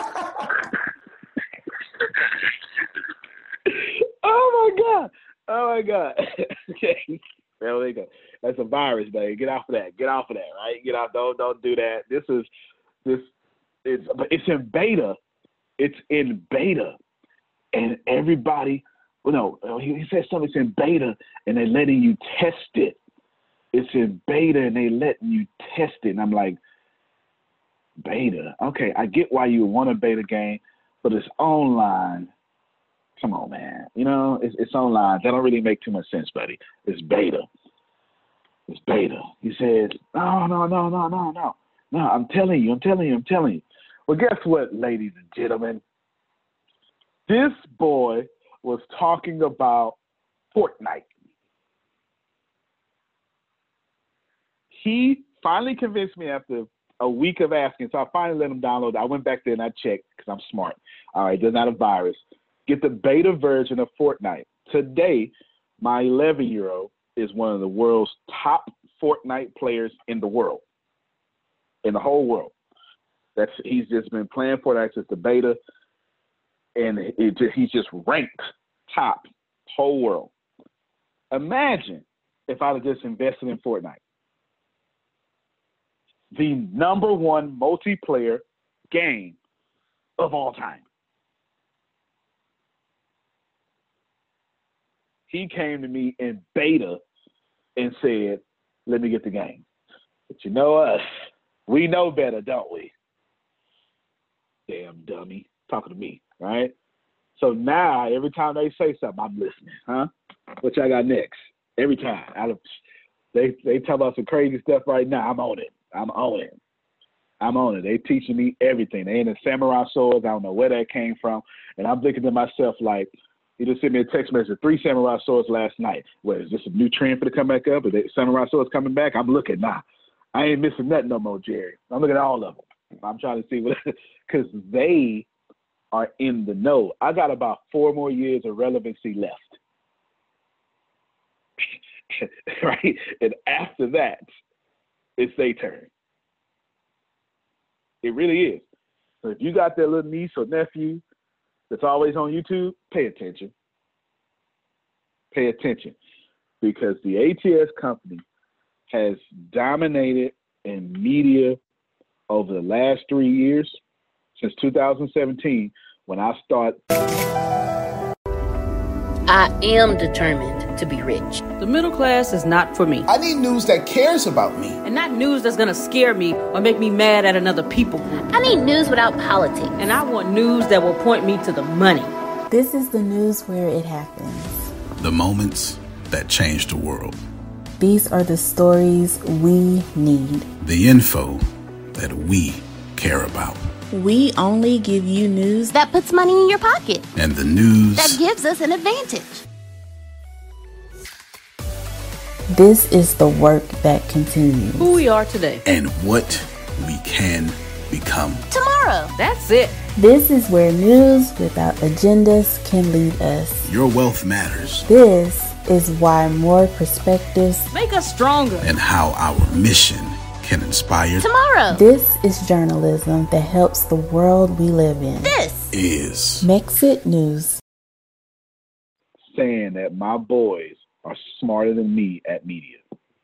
B: Oh my God. Oh my God. Okay. There we go. That's a virus, baby. Get off of that. Get off of that, right? Get off. Don't don't do that. This is this it's but it's in beta. It's in beta. And everybody, well no, he, he said something, it's in beta and they're letting you test it. It's in beta and they letting you test it. And I'm like, beta. Okay, I get why you want a beta game, but it's online. Come on, man. You know, it's, it's online. That don't really make too much sense, buddy. It's beta. It's beta. He says, no, no, no, no, no, no. No, I'm telling you, I'm telling you, I'm telling you. Well, guess what, ladies and gentlemen? This boy was talking about Fortnite. He finally convinced me after a week of asking, so I finally let him download it. I went back there and I checked because I'm smart. All right, there's not a virus. Get the beta version of Fortnite. Today, my eleven-year-old is one of the world's top Fortnite players in the world, in the whole world. That's he's just been playing Fortnite since the beta, and it, it, he's just ranked top whole world. Imagine if I had just invested in Fortnite, the number one multiplayer game of all time. He came to me in beta and said, let me get the game. But you know us, we know better, don't we? Damn dummy. Talking to me, right? So now, every time they say something, I'm listening, huh? What y'all got next? Every time. I, they they talk about some crazy stuff right now. I'm on it. I'm on it. I'm on it. They teaching me everything. They in the samurai swords. I don't know where that came from. And I'm thinking to myself, like, he just sent me a text message, three samurai swords last night. What, is this a new trend for to come back up? Are they, samurai swords coming back? I'm looking now. Nah, I ain't missing nothing no more, Jerry. I'm looking at all of them. I'm trying to see what, because they are in the know. I got about four more years of relevancy left. Right? And after that, it's their turn. It really is. So if you got that little niece or nephew that's always on YouTube, pay attention. Pay attention. Because the A T S company has dominated in media over the last three years, since two thousand seventeen, when I start.
K: I am determined to be rich.
L: The middle class is not for me.
M: I need news that cares about me.
L: And not news that's going to scare me or make me mad at another people group.
K: I need news without politics.
L: And I want news that will point me to the money.
N: This is the news where it happens.
O: The moments that change the world.
N: These are the stories we need.
O: The info that we care about.
N: We only give you news
K: that puts money in your pocket.
O: And the news
K: that gives us an advantage.
N: This is the work that continues.
L: Who we are today.
O: And what we can become
K: tomorrow.
L: That's it.
N: This is where news without agendas can lead us.
O: Your wealth matters.
N: This is why more perspectives
L: make us stronger.
O: And how our mission can inspire
K: tomorrow.
N: This is journalism that helps the world we live in.
K: This
O: is
N: Mexit News.
B: Saying that my boys are smarter than me at media.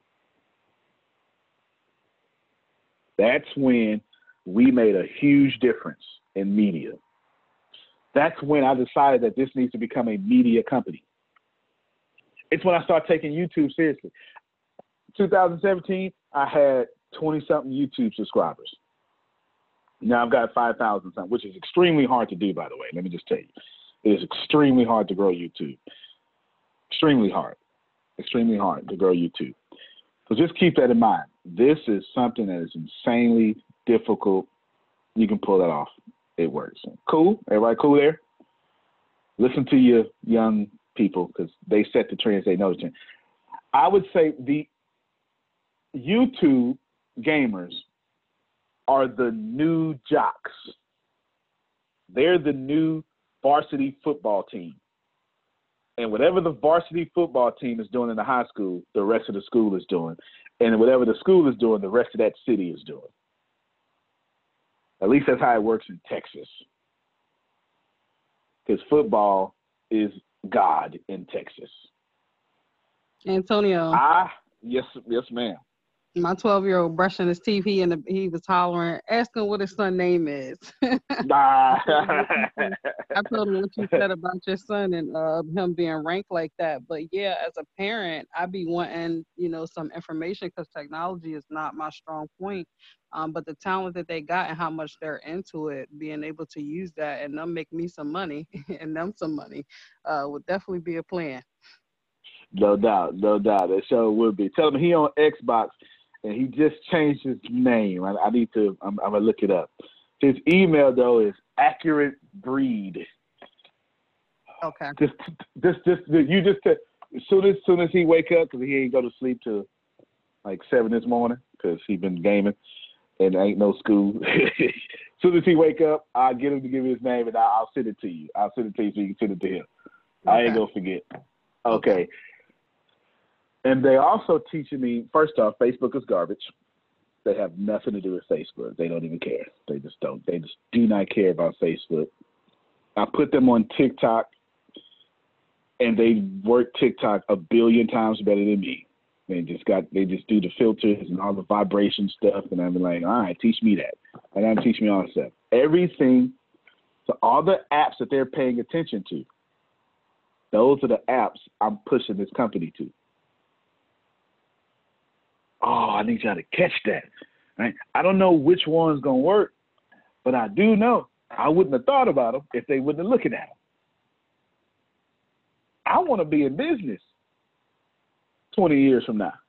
B: That's when we made a huge difference in media. That's when I decided that this needs to become a media company. It's when I started taking YouTube seriously. twenty seventeen, I had twenty-something YouTube subscribers. Now I've got five thousand something, which is extremely hard to do, by the way. Let me just tell you. It is extremely hard to grow YouTube. Extremely hard. Extremely hard to grow YouTube. So just keep that in mind. This is something that is insanely difficult. You can pull that off. It works. Cool? Everybody cool there? Listen to your young people because they set the trends. They know the trend. I would say the YouTube gamers are the new jocks. They're the new varsity football team. And whatever the varsity football team is doing in the high school, the rest of the school is doing. And whatever the school is doing, the rest of that city is doing. At least that's how it works in Texas. Because football is God in Texas.
E: Antonio.
B: Ah, yes, yes, ma'am.
E: My twelve-year-old brushing his teeth. He and he was hollering, asking what his son's name is.
B: Nah.
E: I told him what you said about your son and uh, him being ranked like that. But yeah, as a parent, I be wanting, you know, some information because technology is not my strong point. Um, but the talent that they got and how much they're into it, being able to use that and them make me some money and them some money uh, would definitely be a plan.
B: No doubt, no doubt. That show would be. Tell him he on Xbox. And he just changed his name. I, I need to, I'm, I'm going to look it up. His email, though, is Accurate Breed.
E: Okay.
B: Just, just, just, you just, as soon as, soon as he wake up, because he ain't go to sleep till like seven this morning, because he been gaming and ain't no school. soon as he wake up, I'll get him to give me his name, and I'll, I'll send it to you. I'll send it to you so you can send it to him. Okay. I ain't gonna forget. Okay. okay. And they also teaching me, first off, Facebook is garbage. They have nothing to do with Facebook. They don't even care. They just don't. They just do not care about Facebook. I put them on TikTok, and they work TikTok a billion times better than me. They just got, they just do the filters and all the vibration stuff, and I'm like, all right, teach me that. And I'm teach me all that stuff. Everything, so all the apps that they're paying attention to, those are the apps I'm pushing this company to. Oh, I need y'all to catch that. Right? I don't know which one's gonna work, but I do know I wouldn't have thought about them if they wouldn't have looking at them. I want to be in business twenty years from now.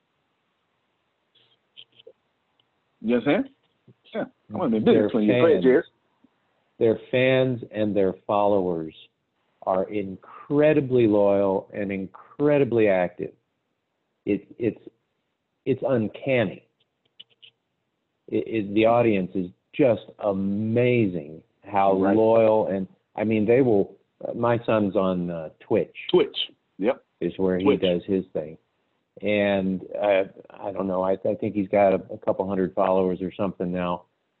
B: You understand? Yeah, I want to be in business twenty years. Go ahead, Jared.
D: Their fans and their followers are incredibly loyal and incredibly active. It, it's it's uncanny. It, it, the audience is just amazing how right. loyal, and I mean they will. Uh, my son's on uh, Twitch.
B: Twitch, yep,
D: is where
B: Twitch.
D: he does his thing, and uh, I don't know. I, I think he's got a, a couple hundred followers or something now.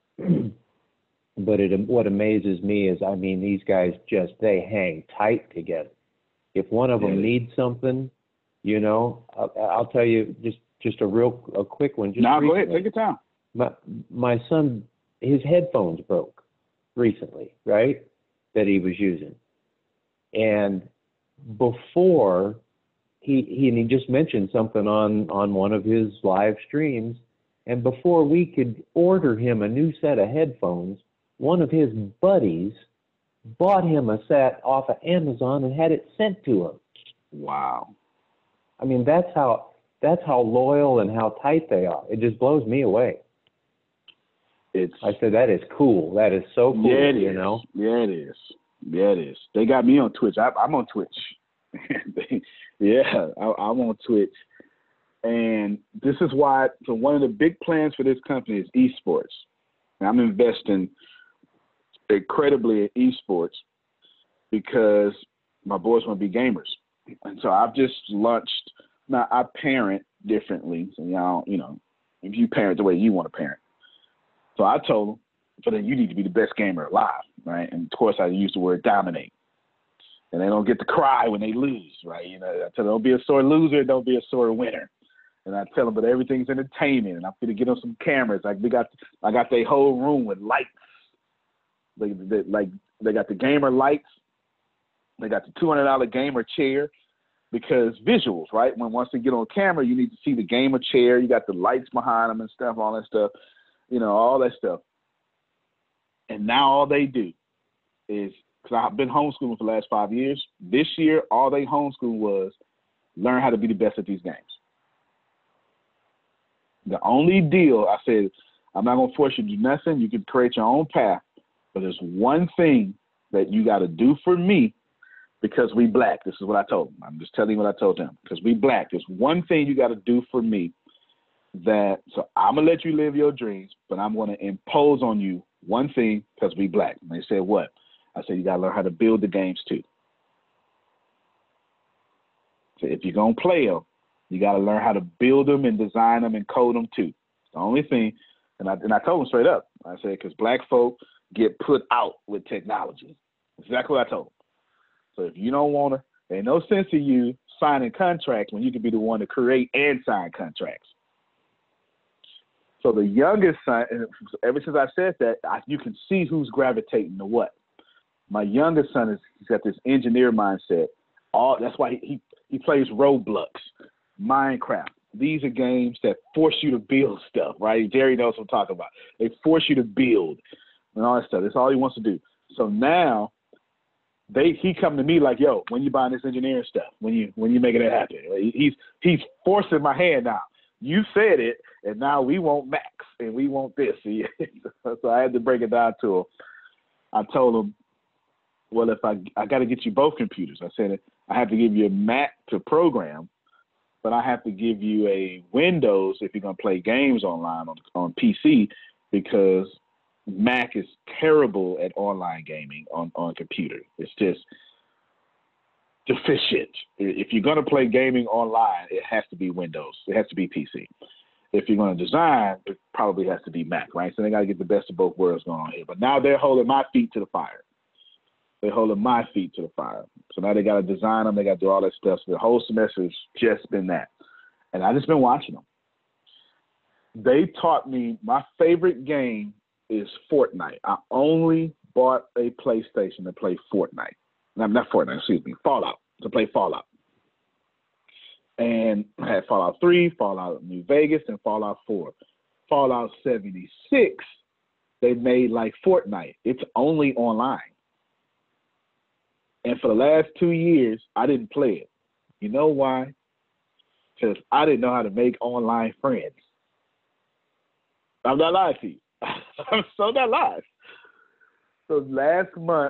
D: But it, what amazes me is, I mean, these guys just, they hang tight together. If one of them yeah. needs something, you know, I'll, I'll tell you just, just a real, a quick one. Just
B: no,
D: recently.
B: Go ahead, take your time.
D: My, my son, his headphones broke recently, right, that he was using. And before, he, he, and he just mentioned something on, on one of his live streams, and before we could order him a new set of headphones, one of his buddies bought him a set off of Amazon and had it sent to him.
B: Wow.
D: I mean, that's how that's how loyal and how tight they are. It just blows me away.
B: It's.
D: I said, that is cool. That is so cool,
B: yeah, it
D: you
B: is.
D: know?
B: Yeah, it is. Yeah, it is. They got me on Twitch. I, I'm on Twitch. yeah, I, I'm on Twitch. And this is why, so one of the big plans for this company is esports. And I'm investing incredibly in esports because my boys want to be gamers. And so I've just launched, now I parent differently. So y'all, you know, if you parent the way you want to parent. So I told them, but then you need to be the best gamer alive, right? And of course I use the word dominate. And they don't get to cry when they lose, right? You know, I tell them, don't be a sore loser, don't be a sore winner. And I tell them, but everything's entertainment, and I'm going to get them some cameras. Like we got, I got their whole room with lights. They, they, like they got the gamer lights. They got the two hundred dollar gamer chair, because visuals, right? When once they get on camera, you need to see the gamer chair. You got the lights behind them and stuff, all that stuff, you know, all that stuff. And now all they do is, because I've been homeschooling for the last five years. This year, all they homeschool was learn how to be the best at these games. The only deal, I said, I'm not going to force you to do nothing. You can create your own path. But there's one thing that you got to do for me, because we black. This is what I told them. I'm just telling you what I told them. Because we black. There's one thing you got to do for me that, so I'm going to let you live your dreams, but I'm going to impose on you one thing because we black. And they said, what? I said, you got to learn how to build the games too. So if you're going to play them, you got to learn how to build them and design them and code them too. It's the only thing, and I, and I told them straight up. I said, because black folk get put out with technology. That's exactly what I told them. So if you don't want to, there ain't no sense of you signing contracts when you can be the one to create and sign contracts. So the youngest son, ever since I said that, I, you can see who's gravitating to what. My youngest son is he's got this engineer mindset. All that's why he, he, he plays Roblox, Minecraft. These are games that force you to build stuff, right? Jerry knows what I'm talking about. They force you to build and all that stuff. That's all he wants to do. So now they he come to me like, yo, when you buying this engineering stuff? When you when you making it happen? He's he's forcing my hand now. You said it, and now we want Max and we want this. So I had to break it down to him. I told him, well, if I I got to get you both computers. I said I have to give you a Mac to program, but I have to give you a Windows if you're gonna play games online on on P C, because Mac is terrible at online gaming on, on computer. It's just deficient. If you're going to play gaming online, it has to be Windows. It has to be P C. If you're going to design, it probably has to be Mac, right? So they got to get the best of both worlds going on here. But now they're holding my feet to the fire. They're holding my feet to the fire. So now they got to design them. They got to do all that stuff. So the whole semester has just been that. And I've just been watching them. They taught me my favorite game is Fortnite. I only bought a PlayStation to play Fortnite. No, not Fortnite, excuse me, Fallout, to play Fallout. And I had Fallout three, Fallout New Vegas, and Fallout four. Fallout seventy-six, they made like Fortnite. It's only online. And for the last two years, I didn't play it. You know why? Because I didn't know how to make online friends. I'm not lying to you. I'm so not lying. So last month,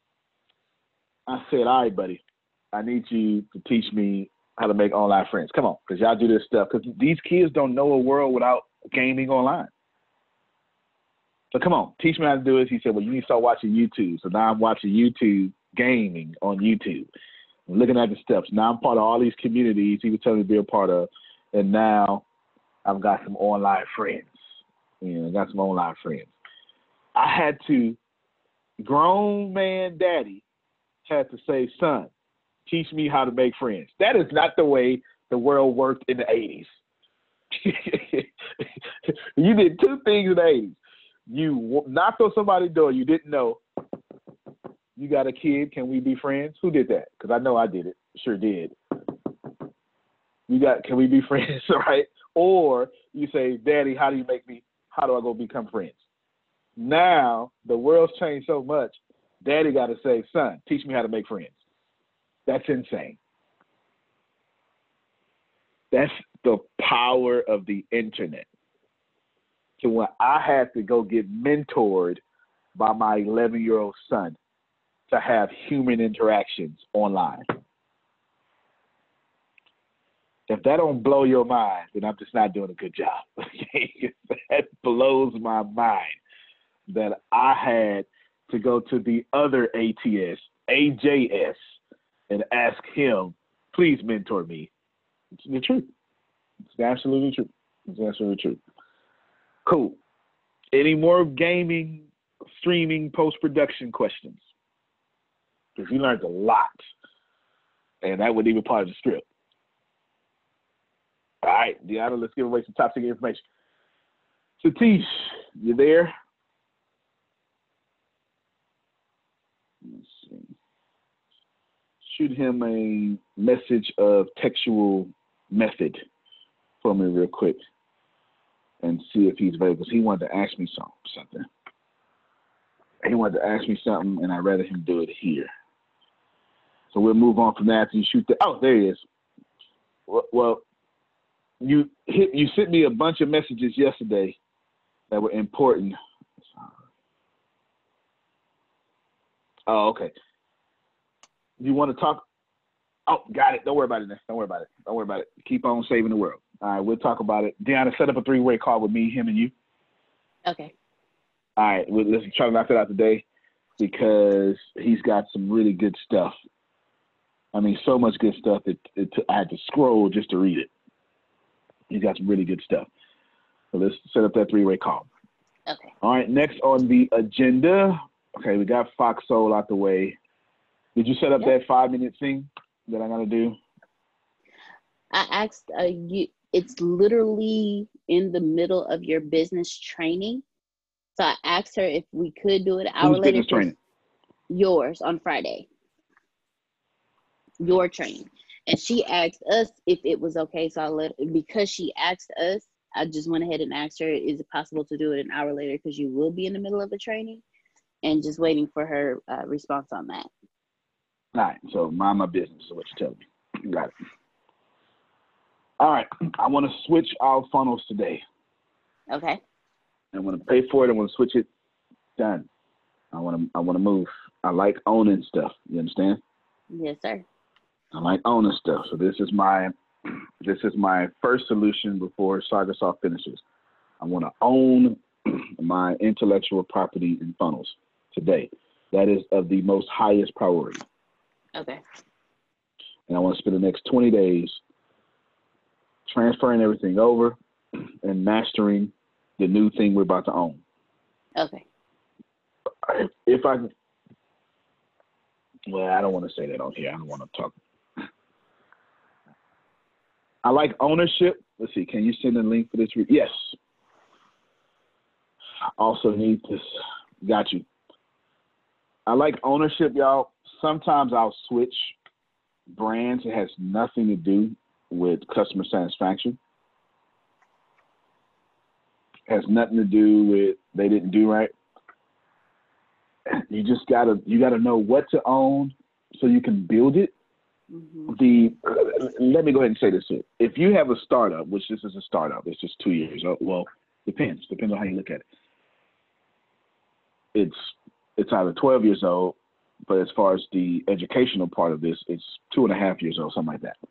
B: I said, all right, buddy, I need you to teach me how to make online friends. Come on, because y'all do this stuff. Because these kids don't know a world without gaming online. So come on, teach me how to do this. He said, well, you need to start watching YouTube. So now I'm watching YouTube gaming on YouTube. I'm looking at the steps. Now I'm part of all these communities he was telling me to be a part of. And now I've got some online friends. You know, I got some online friends. I had to, grown man daddy had to say, son, teach me how to make friends. That is not the way the world worked in the eighties. You did two things in the eighties. You knocked on somebody's door you didn't know. You got a kid, can we be friends? Who did that? Because I know I did it. Sure did. You got, can we be friends, right? Or you say, daddy, how do you make me, how do I go become friends? Now, the world's changed so much, daddy got to say, son, teach me how to make friends. That's insane. That's the power of the internet. So when I had to go get mentored by my eleven-year-old son to have human interactions online. If that don't blow your mind, then I'm just not doing a good job. That blows my mind that I had to go to the other A T S, A J S, and ask him, please mentor me. It's the truth. It's absolutely true. It's absolutely true. Cool. Any more gaming, streaming, post-production questions? Because we learned a lot. And that wasn't even part of the script. All right, Deanna, let's give away some top secret information. Satish, you there? Let's see. Shoot him a message of textual method for me real quick and see if he's available. He wanted to ask me something. He wanted to ask me something, and I'd rather him do it here. So we'll move on from that after you shoot the. Oh, there he is. Well, well you hit. You sent me a bunch of messages yesterday that were important. Oh, okay. You want to talk? Oh, got it. Don't worry about it. Don't worry about it. Don't worry about it. Keep on saving the world. All right, we'll talk about it. Deanna, set up a three-way call with me, him, and you.
C: Okay.
B: All right, well, let's try to knock that out today because he's got some really good stuff. I mean, so much good stuff that it, it, I had to scroll just to read it. He's got some really good stuff. So let's set up that three-way call.
C: Okay.
B: All right, next on the agenda. Okay, we got Fox Soul out the way. Did you set up yep. that five-minute thing that I got to do?
C: I asked uh, you. It's literally in the middle of your business training. So I asked her if we could do it an hour
B: Who's
C: later.
B: Business training?
C: Yours on Friday. Your training. And she asked us if it was okay. So I let, because she asked us, I just went ahead and asked her, is it possible to do it an hour later? Because you will be in the middle of a training, and just waiting for her uh, response on that.
B: All right. So mind my business is what you tell me. You got it. All right. I want to switch our funnels today.
C: Okay.
B: I want to pay for it. I want to switch it. Done. I want to. I want to move. I like owning stuff. You understand?
C: Yes, sir.
B: I like owning stuff. So this is my. This is my first solution before Saga Soft finishes. I want to own my intellectual property in funnels today. That is of the most highest priority.
C: Okay.
B: And I want to spend the next twenty days transferring everything over and mastering the new thing we're about to own.
C: Okay.
B: If I, well, I don't want to say that on here. I don't want to talk. I like ownership. Let's see. Can you send a link for this? Re- yes. I also need this. Got you. I like ownership, y'all. Sometimes I'll switch brands. It has nothing to do with customer satisfaction. It has nothing to do with they didn't do right. You just gotta you gotta know what to own so you can build it. Mm-hmm. The let me go ahead and say this here. If you have a startup, which this is a startup, it's just two years old. Well, depends. Depends on how you look at it. It's it's either twelve years old, but as far as the educational part of this, it's two and a half years old, something like that.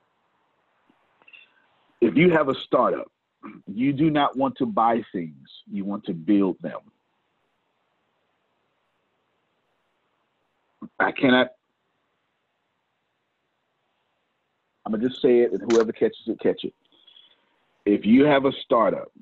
B: If you have a startup, you do not want to buy things. You want to build them. I cannot, I'm going to just say it, and whoever catches it, catch it. If you have a startup,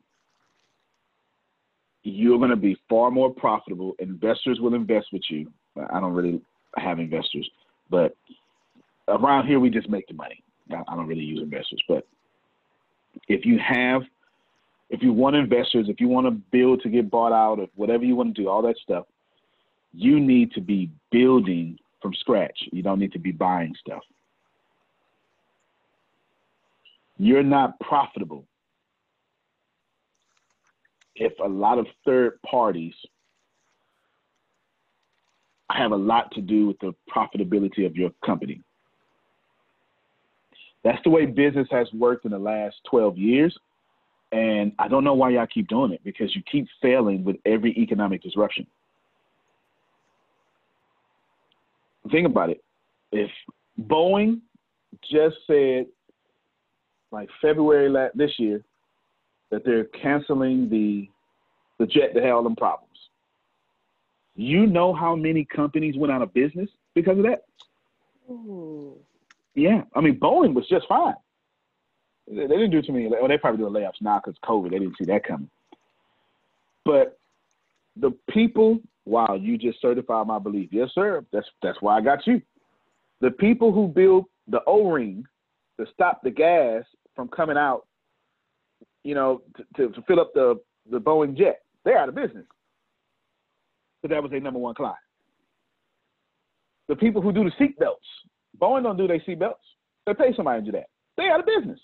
B: you're going to be far more profitable. Investors will invest with you. I don't really have investors, but around here, we just make the money. I don't really use investors, but if you have, if you want investors, if you want to build to get bought out, or whatever you want to do, all that stuff, you need to be building from scratch. You don't need to be buying stuff. You're not profitable if a lot of third parties have a lot to do with the profitability of your company. That's the way business has worked in the last twelve years. And I don't know why y'all keep doing it, because you keep failing with every economic disruption. Think about it. If Boeing just said, like February la- this year, that they're canceling the the jet that had all them problems, you know how many companies went out of business because of that? Ooh. Yeah. I mean, Boeing was just fine. They, they didn't do too many. Well, they probably doing layoffs now because COVID. They didn't see that coming. But the people, wow, you just certified my belief. Yes, sir. That's that's why I got you. The people who build the O-ring to stop the gas from coming out, you know, to, to, to fill up the, the Boeing jet, they're out of business. But that was their number one client. The people who do the seat belts, Boeing don't do their seat belts. They pay somebody to do that. They're out of business.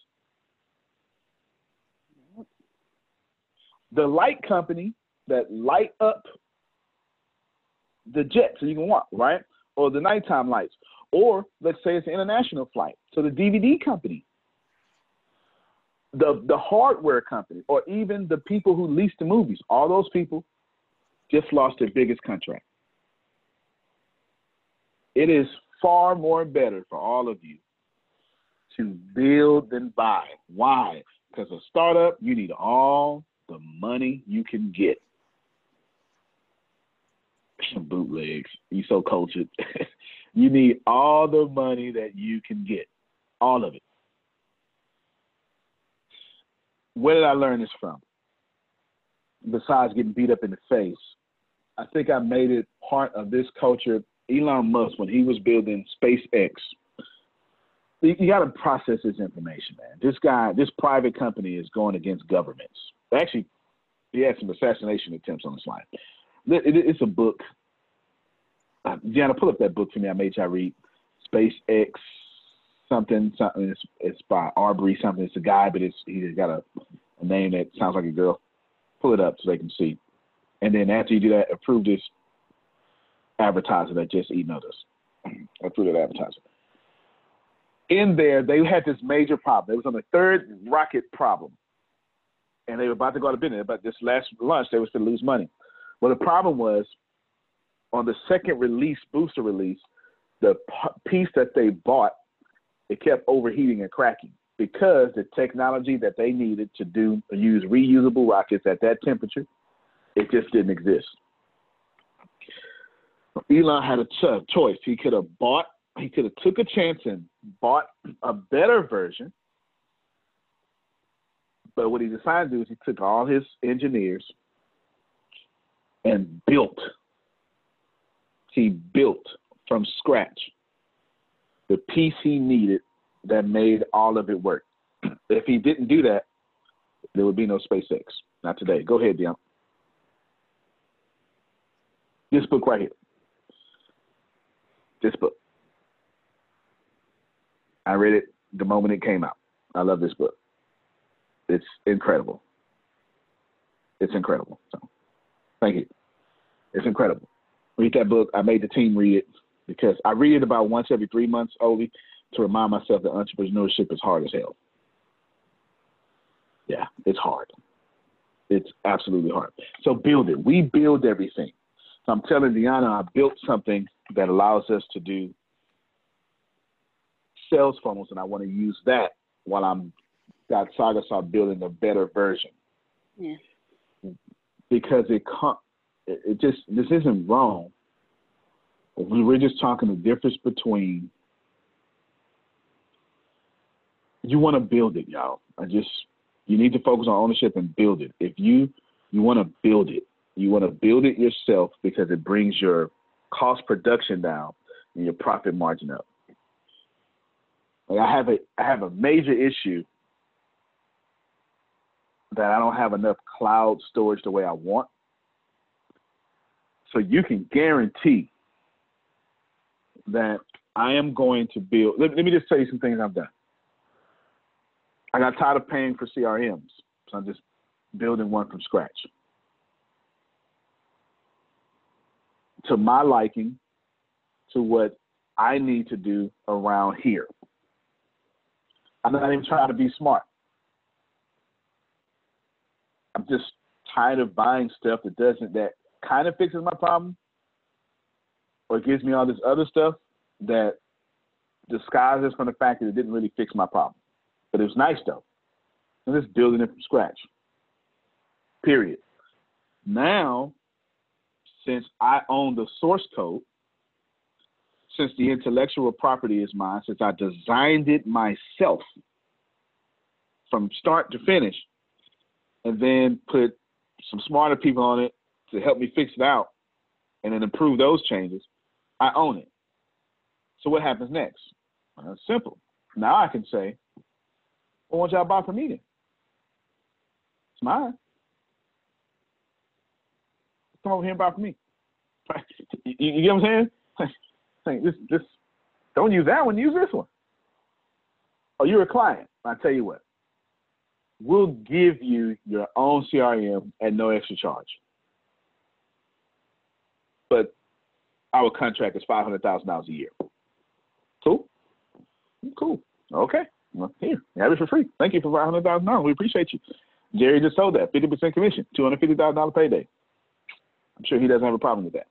B: The light company that light up the jet so you can walk, right? Or the nighttime lights. Or let's say it's an international flight. So the D V D company, the, the hardware company, or even the people who lease the movies, all those people just lost their biggest contract. It is far more better for all of you to build than buy. Why? Because a startup, you need all the money you can get. Bootlegs. You so cultured. You need all the money that you can get. All of it. Where did I learn this from? Besides getting beat up in the face, I think I made it part of this culture. Elon Musk, when he was building SpaceX, you, you got to process this information, man. This guy, this private company is going against governments. Actually, he had some assassination attempts on his life. It, it, it's a book. Uh, Gianna, pull up that book for me. I made y'all read SpaceX something, something. It's, it's by Arbery something. It's a guy, but it's he's got a, a name that sounds like a girl. Pull it up so they can see. And then after you do that, approve this advertiser that just emailed us. Approve that advertiser. In there, they had this major problem. It was on the third rocket problem. And they were about to go out of business. But this last launch, they were going to lose money. Well, the problem was on the second release, booster release, the p- piece that they bought, it kept overheating and cracking because the technology that they needed to do use reusable rockets at that temperature It just didn't exist. Elon had a ch- choice. He could have bought, he could have took a chance and bought a better version. But what he decided to do is he took all his engineers and built. He built from scratch the piece he needed that made all of it work. If he didn't do that, there would be no SpaceX. Not today. Go ahead, Dion. This book right here. This book. I read it the moment it came out. I love this book. It's incredible. It's incredible. So, thank you. It's incredible. Read that book. I made the team read it because I read it about once every three months only to remind myself that entrepreneurship is hard as hell. Yeah, it's hard. It's absolutely hard. So build it. We build everything. So I'm telling Deanna, I built something that allows us to do sales funnels, and I want to use that while I'm got Sagastar building a better version.
C: Yeah.
B: Because it can't, it just, this isn't wrong. We We're just talking the difference between, you want to build it, y'all. I just, you need to focus on ownership and build it. If you, you want to build it, you want to build it yourself because it brings your cost production down and your profit margin up. Like I have a, I have a major issue that I don't have enough cloud storage the way I want. So you can guarantee that I am going to build, let, let me just tell you some things I've done. I got tired of paying for C R Ms, so I'm just building one from scratch. To my liking, to what I need to do around here. I'm not even trying to be smart. I'm just tired of buying stuff that doesn't, that kind of fixes my problem or gives me all this other stuff that disguises from the fact that it didn't really fix my problem. But it was nice though. I'm just building it from scratch. Period. Now, since I own the source code, since the intellectual property is mine, since I designed it myself from start to finish, and then put some smarter people on it to help me fix it out and then improve those changes, I own it. So what happens next? Well, it's simple. Now I can say, well, what y'all buy from me then? It's mine. Come over here and buy from me. You, you get what I'm saying? Saying this, this, don't use that one, use this one. Oh, you're a client. I tell you what, we'll give you your own C R M at no extra charge. But our contract is five hundred thousand dollars a year. Cool? Cool. Okay. Well, here, have it for free. Thank you for five hundred thousand dollars. We appreciate you. Jerry just told that, fifty percent commission, two hundred fifty thousand dollars payday. I'm sure he doesn't have a problem with that.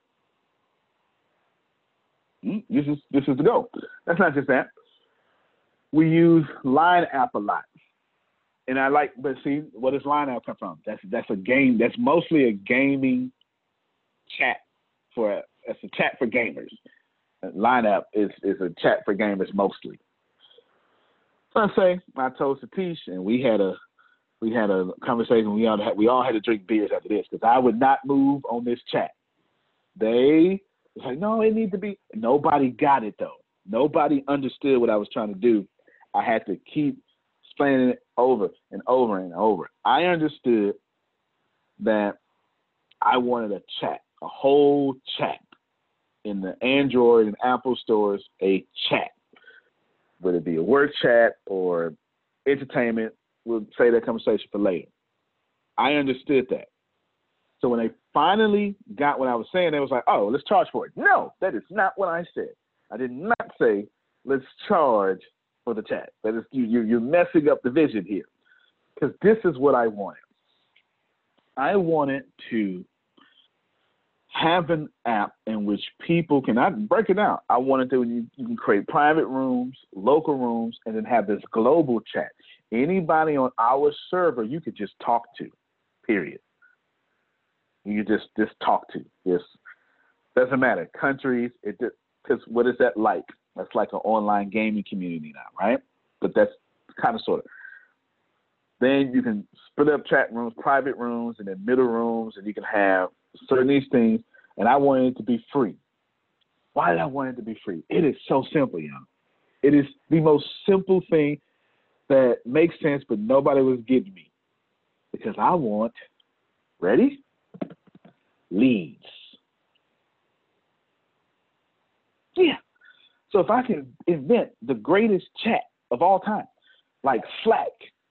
B: This is this is the go. That's not just that. We use Line App a lot, and I like. But see, where does Line App come from? That's that's a game. That's mostly a gaming chat for. It's a chat for gamers. Line App is is a chat for gamers mostly. So I say I told Satish, and we had a we had a conversation. We all had we all had to drink beers after this because I would not move on this chat. They. It's like, no, it needs to be. Nobody got it, though. Nobody understood what I was trying to do. I had to keep explaining it over and over and over. I understood that I wanted a chat, a whole chat in the Android and Apple stores, a chat. Whether it be a work chat or entertainment, we'll say that conversation for later. I understood that. So when they finally got what I was saying, they was like, oh, let's charge for it. No, that is not what I said. I did not say, let's charge for the chat. That is, you, you're messing up the vision here. Because this is what I wanted. I wanted to have an app in which people can, I break it down. I wanted to, you, you can create private rooms, local rooms, and then have this global chat. Anybody on our server, you could just talk to, period. You just just talk to. Just doesn't matter. Countries, it because what is that like? That's like an online gaming community now, right? But that's kind of sort of. Then you can split up chat rooms, private rooms, and then middle rooms, and you can have certain these things. And I wanted it to be free. Why did I want it to be free? It is so simple, young. It is the most simple thing that makes sense, but nobody was getting me. Because I want, ready? Leads. Yeah. So if I can invent the greatest chat of all time, like Slack,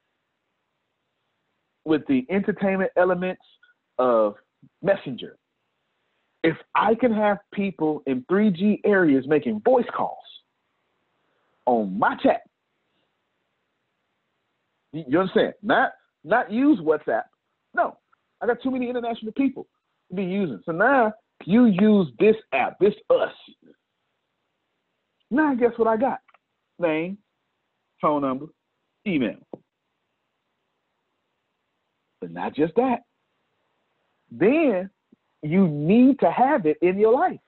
B: with the entertainment elements of Messenger, if I can have people in three G areas making voice calls on my chat, you understand? Not not use WhatsApp. No, I got too many international people to be using. So now you use this app, this us. Now guess what I got? Name, phone number, email. But not just that. Then you need to have it in your life.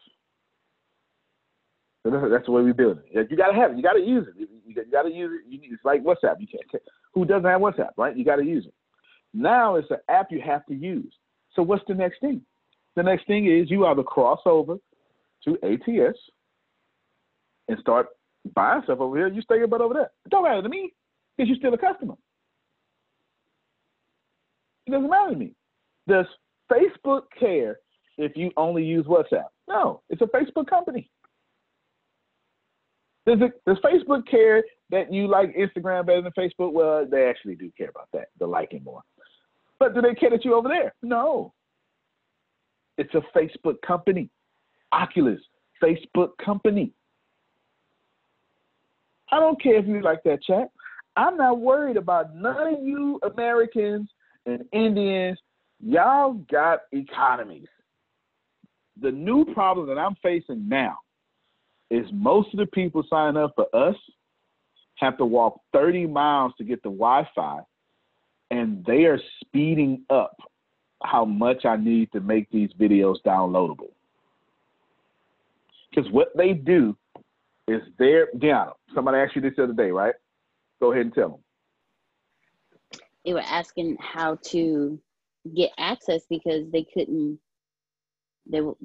B: So that's, that's the way we build it. You got to have it. You got to use it. You got to use it. You need, it's like WhatsApp. You can't. Who doesn't have WhatsApp, right? You got to use it. Now it's an app you have to use. So what's the next thing? The next thing is you either cross over to A T S and start buying stuff over here. You stay your butt over there. It don't matter to me because you're still a customer. It doesn't matter to me. Does Facebook care if you only use WhatsApp? No, it's a Facebook company. Does it? Does Facebook care that you like Instagram better than Facebook? Well, they actually do care about that. They're liking more. But do they care that you're over there? No. It's a Facebook company. Oculus, Facebook company. I don't care if you like that chat. I'm not worried about none of you Americans and Indians. Y'all got economies. The new problem that I'm facing now is most of the people signing up for us have to walk thirty miles to get the Wi-Fi, and they are speeding up how much I need to make these videos downloadable. Because what they do is they're, Deanna, somebody asked you this the other day, right? Go ahead and tell them.
C: They were asking how to get access because they couldn't, they would,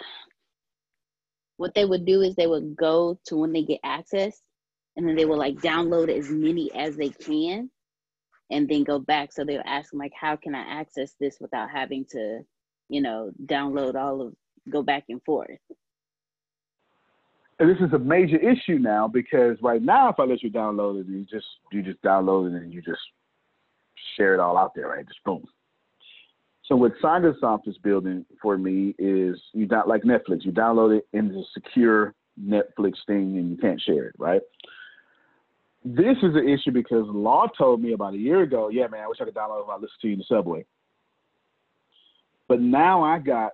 C: what they would do is they would go to when they get access and then they will like download as many as they can and then go back. So they were asking like, how can I access this without having to, you know, download all of, go back and forth.
B: And this is a major issue now because right now, if I let you download it, you just, you just download it and you just share it all out there, right? Just boom. So what Sangasoft is building for me is you not like Netflix. You download it in the secure Netflix thing and you can't share it, right? This is an issue because Law told me about a year ago, yeah, man, I wish I could download it if I listen to you in the subway. But now I got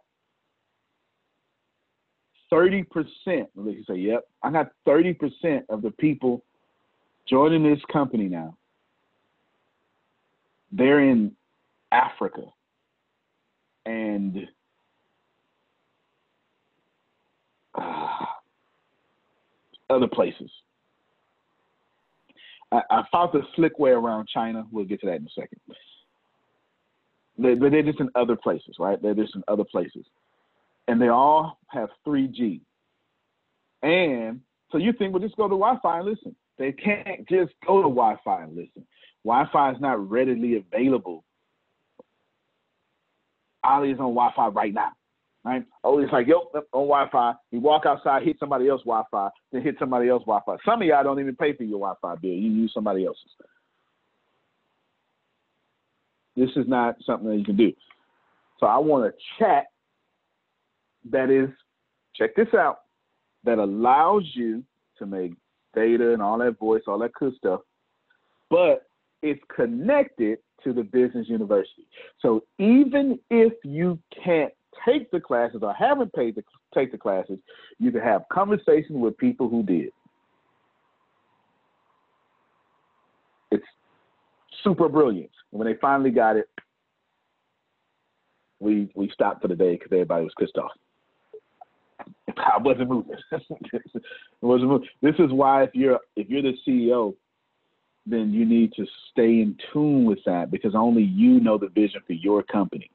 B: thirty percent. You say, yep, I got thirty percent of the people joining this company now. They're in Africa and uh, other places. I, I found the slick way around China. We'll get to that in a second. They, but they're just in other places, right? They're just in other places. And they all have three G. And so you think, well, just go to Wi-Fi and listen. They can't just go to Wi-Fi and listen. Wi-Fi is not readily available. Ali is on Wi-Fi right now, right? Oh, it's like, yo, on Wi-Fi. You walk outside, hit somebody else's Wi-Fi, then hit somebody else's Wi-Fi. Some of y'all don't even pay for your Wi-Fi bill. You use somebody else's. This is not something that you can do. So I want a chat that is, check this out, that allows you to make data and all that voice, all that good stuff, but it's connected to the business university. So even if you can't take the classes or haven't paid to take the classes, you can have conversations with people who did. It's super brilliant. When they finally got it, we we stopped for the day because everybody was pissed off. I wasn't moving. it wasn't moving. This is why if you're if you're the C E O, then you need to stay in tune with that because only you know the vision for your company.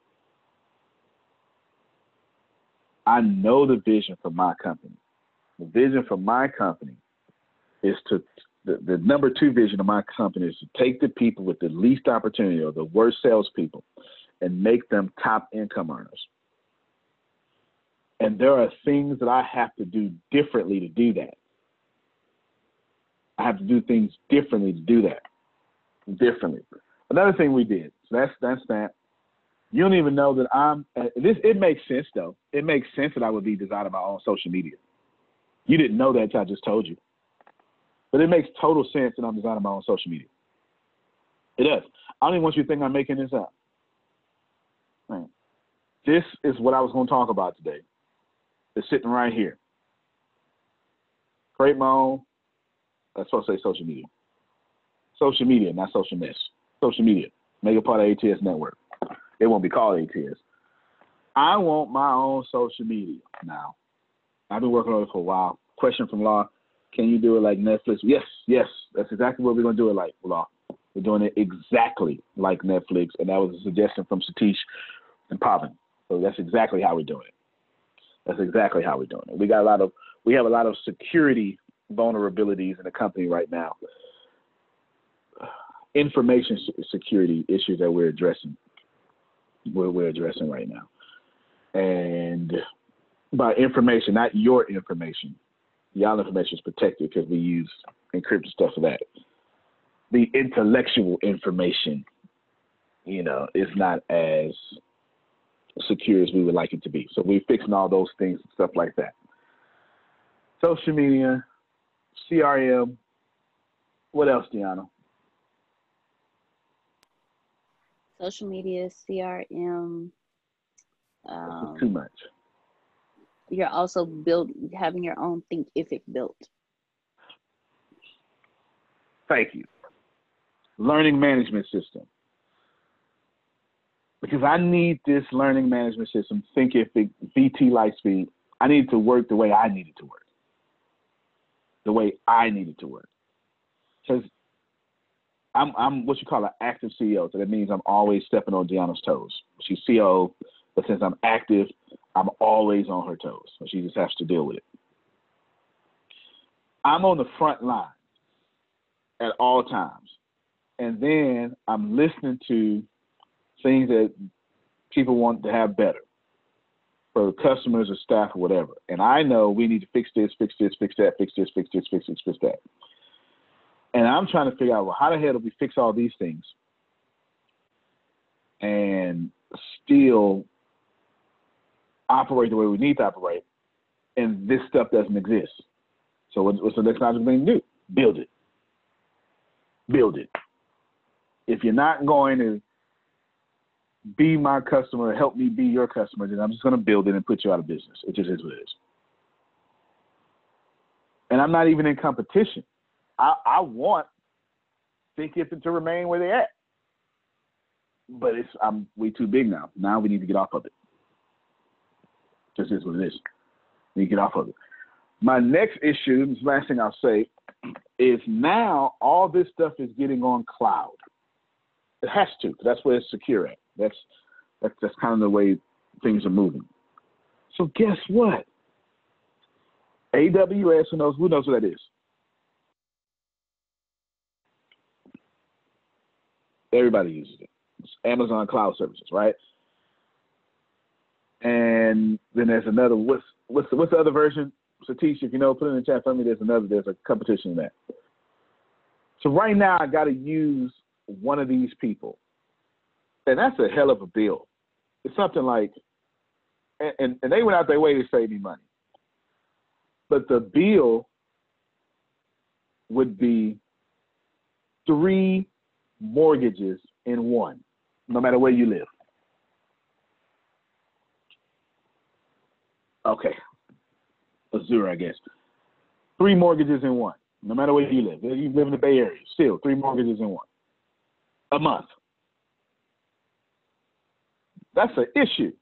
B: I know the vision for my company. The vision for my company is to the, the number two vision of my company is to take the people with the least opportunity or the worst salespeople and make them top income earners. And there are things that I have to do differently to do that. I have to do things differently to do that. Differently. Another thing we did, so that's that's that. You don't even know that I'm, uh, this, it makes sense though. It makes sense that I would be designing my own social media. You didn't know that until I just told you. But it makes total sense that I'm designing my own social media. It does. I don't even want you to think I'm making this up. Right. This is what I was going to talk about today. It's sitting right here. Create my own, I'm supposed to say social media. Social media, not social mess. Social media. Make it part of A T S network. It won't be called A T S. I want my own social media now. I've been working on it for a while. Question from Law, can you do it like Netflix? Yes, yes. That's exactly what we're going to do it like, Law. We're doing it exactly like Netflix, and that was a suggestion from Satish and Pavan. So that's exactly how we're doing it. That's exactly how we're doing it. We got a lot of, we have a lot of security vulnerabilities in the company right now. Information security issues that we're addressing. We're, we're addressing right now. And by information, not your information. Y'all information is protected because we use encrypted stuff for that. The intellectual information, you know, is not as secure as we would like it to be. So we're fixing all those things and stuff like that. Social media, C R M. What else, Deanna?
C: Social media, C R M. Um,
B: too much.
C: You're also build having your own Thinkific built.
B: Thank you. Learning management system. Because I need this learning management system, Thinkific, V T Lightspeed. I need it to work the way I need it to work. The way I need it to work. Because I'm, I'm what you call an active C E O. So that means I'm always stepping on Deanna's toes. She's C O O, but since I'm active, I'm always on her toes. So she just has to deal with it. I'm on the front line at all times. And then I'm listening to things that people want to have better for customers or staff or whatever. And I know we need to fix this, fix this, fix that, fix this, fix this, fix this, fix that. And I'm trying to figure out, well, how the hell do we fix all these things and still operate the way we need to operate, and this stuff doesn't exist? So what's, what's the next logical thing to do? Build it. Build it. If you're not going to be my customer, help me be your customer, then I'm just going to build it and put you out of business. It just is what it is. And I'm not even in competition. I, I want Thinkific to remain where they're at. But it's I'm way too big now. Now we need to get off of it. Just is what it is. We need to get off of it. My next issue, this last thing I'll say, is now all this stuff is getting on cloud. It has to, because that's where it's secure at. That's, that's that's kind of the way things are moving. So guess what? A W S, who knows, who knows what that is? Everybody uses it. It's Amazon Cloud Services, right? And then there's another, what's what's the, what's the other version? Satish, if you know, put it in the chat for me. There's another, there's a competition in that. So right now I got to use one of these people. And that's a hell of a bill. It's something like, and, and, and they went out their way to save me money. But the bill would be three mortgages in one, no matter where you live. Okay. A zero, I guess. Three mortgages in one, no matter where you live. If you live in the Bay Area, still three mortgages in one. A month. That's an issue.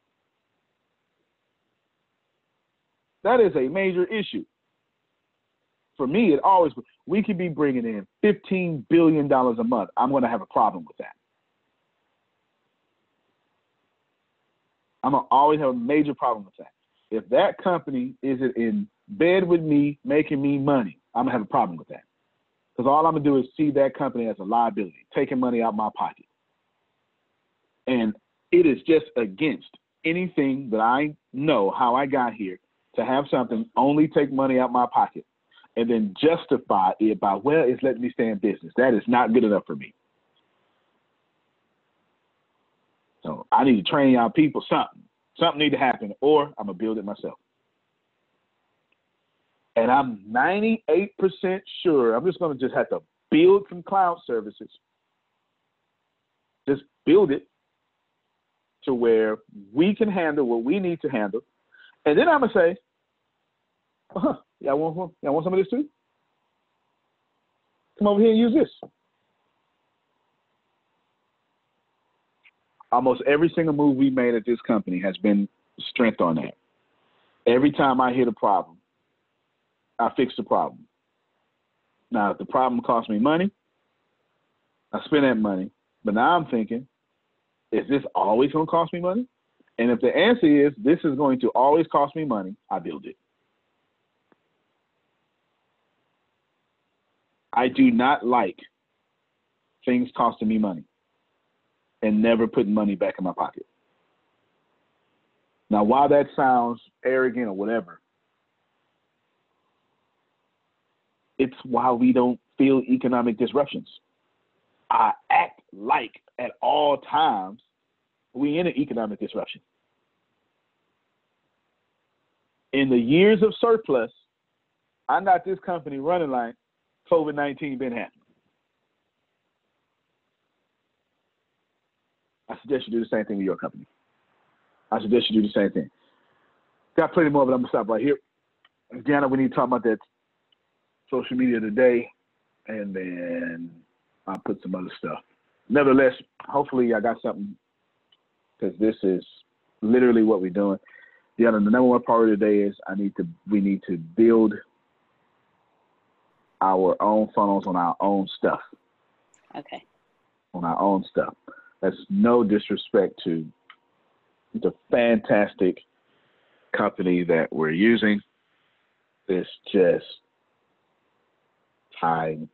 B: That is a major issue. For me, it always, we could be bringing in fifteen billion dollars a month. I'm going to have a problem with that. I'm going to always have a major problem with that. If that company isn't in bed with me, making me money, I'm going to have a problem with that. Because all I'm going to do is see that company as a liability, taking money out of my pocket. And it is just against anything that I know how I got here to have something only take money out of my pocket and then justify it by, well, it's letting me stay in business. That is not good enough for me. So I need to train y'all people something. Something need to happen, or I'm going to build it myself. And I'm ninety-eight percent sure I'm just going to just have to build some cloud services. Just build it to where we can handle what we need to handle. And then I'm going to say, uh-huh, y'all want, y'all want some of this too? Come over here and use this. Almost every single move we made at this company has been strength on that. Every time I hit a problem, I fix the problem. Now, if the problem costs me money, I spend that money. But now I'm thinking, is this always going to cost me money? And if the answer is this is going to always cost me money, I build it. I do not like things costing me money and never putting money back in my pocket. Now, while that sounds arrogant or whatever, it's why we don't feel economic disruptions. I act like at all times we in an economic disruption. In the years of surplus, I got this company running like COVID nineteen been happening. I suggest you do the same thing with your company. I suggest you do the same thing. Got plenty more, but I'm going to stop right here. Deanna, we need to talk about that social media today, and then I'll put some other stuff. Nevertheless, hopefully I got something, because this is literally what we're doing. The other, the number one priority today is I need to, we need to build our own funnels on our own stuff.
C: Okay.
B: On our own stuff. That's no disrespect to the fantastic company that we're using. It's just time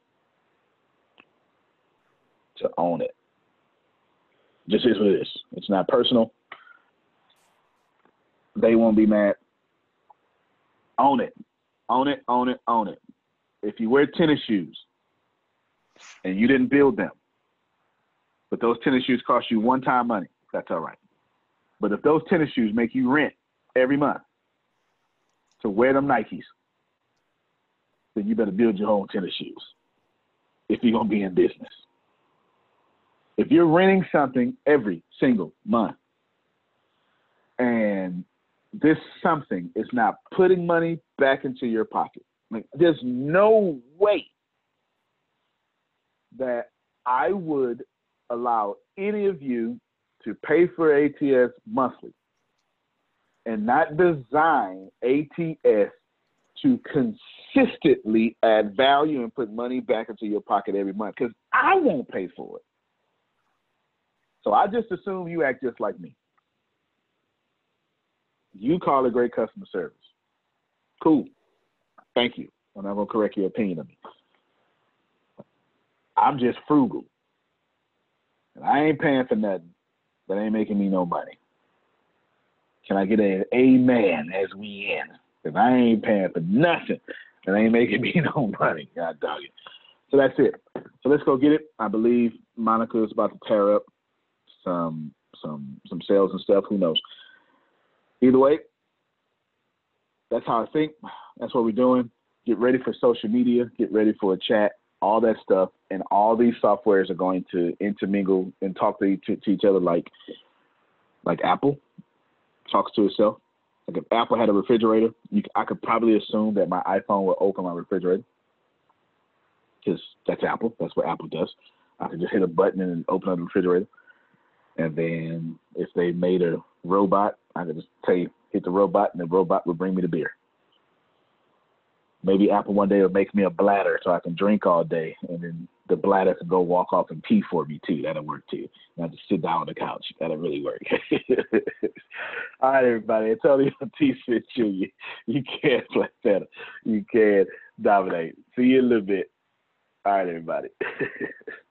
B: to own it. Just is what it is. It's not personal. They won't be mad. Own it. Own it, own it, own it. If you wear tennis shoes and you didn't build them, but those tennis shoes cost you one-time money, that's all right. But if those tennis shoes make you rent every month to wear them Nikes, then you better build your own tennis shoes if you're going to be in business. If you're renting something every single month and this something is not putting money back into your pocket, like, there's no way that I would allow any of you to pay for A T S monthly and not design A T S to consistently add value and put money back into your pocket every month, because I won't pay for it. So I just assume you act just like me. You call it great customer service. Cool. Thank you. I'm not going to correct your opinion of me. I'm just frugal. And I ain't paying for nothing that ain't making me no money. Can I get an amen as we in? Because I ain't paying for nothing that ain't making me no money. God dog it. So that's it. So let's go get it. I believe Monica is about to tear up some some some sales and stuff. Who knows? Either way, that's how I think. That's what we're doing. Get ready for social media. Get ready for a chat. All that stuff. And all these softwares are going to intermingle and talk to each, to each other like like Apple talks to itself. Like if Apple had a refrigerator, you, I could probably assume that my iPhone would open my refrigerator, because that's Apple. That's what Apple does. I could just hit a button and open up the refrigerator. And then if they made a robot, I could just say, hit the robot, and the robot would bring me the beer. Maybe Apple one day will make me a bladder so I can drink all day, and then the bladder can go walk off and pee for me too. That'll work too. And I just sit down on the couch. That'll really work. All right, everybody. Antonio T. Smith Junior You can play better. You can dominate. See you in a little bit. All right, everybody.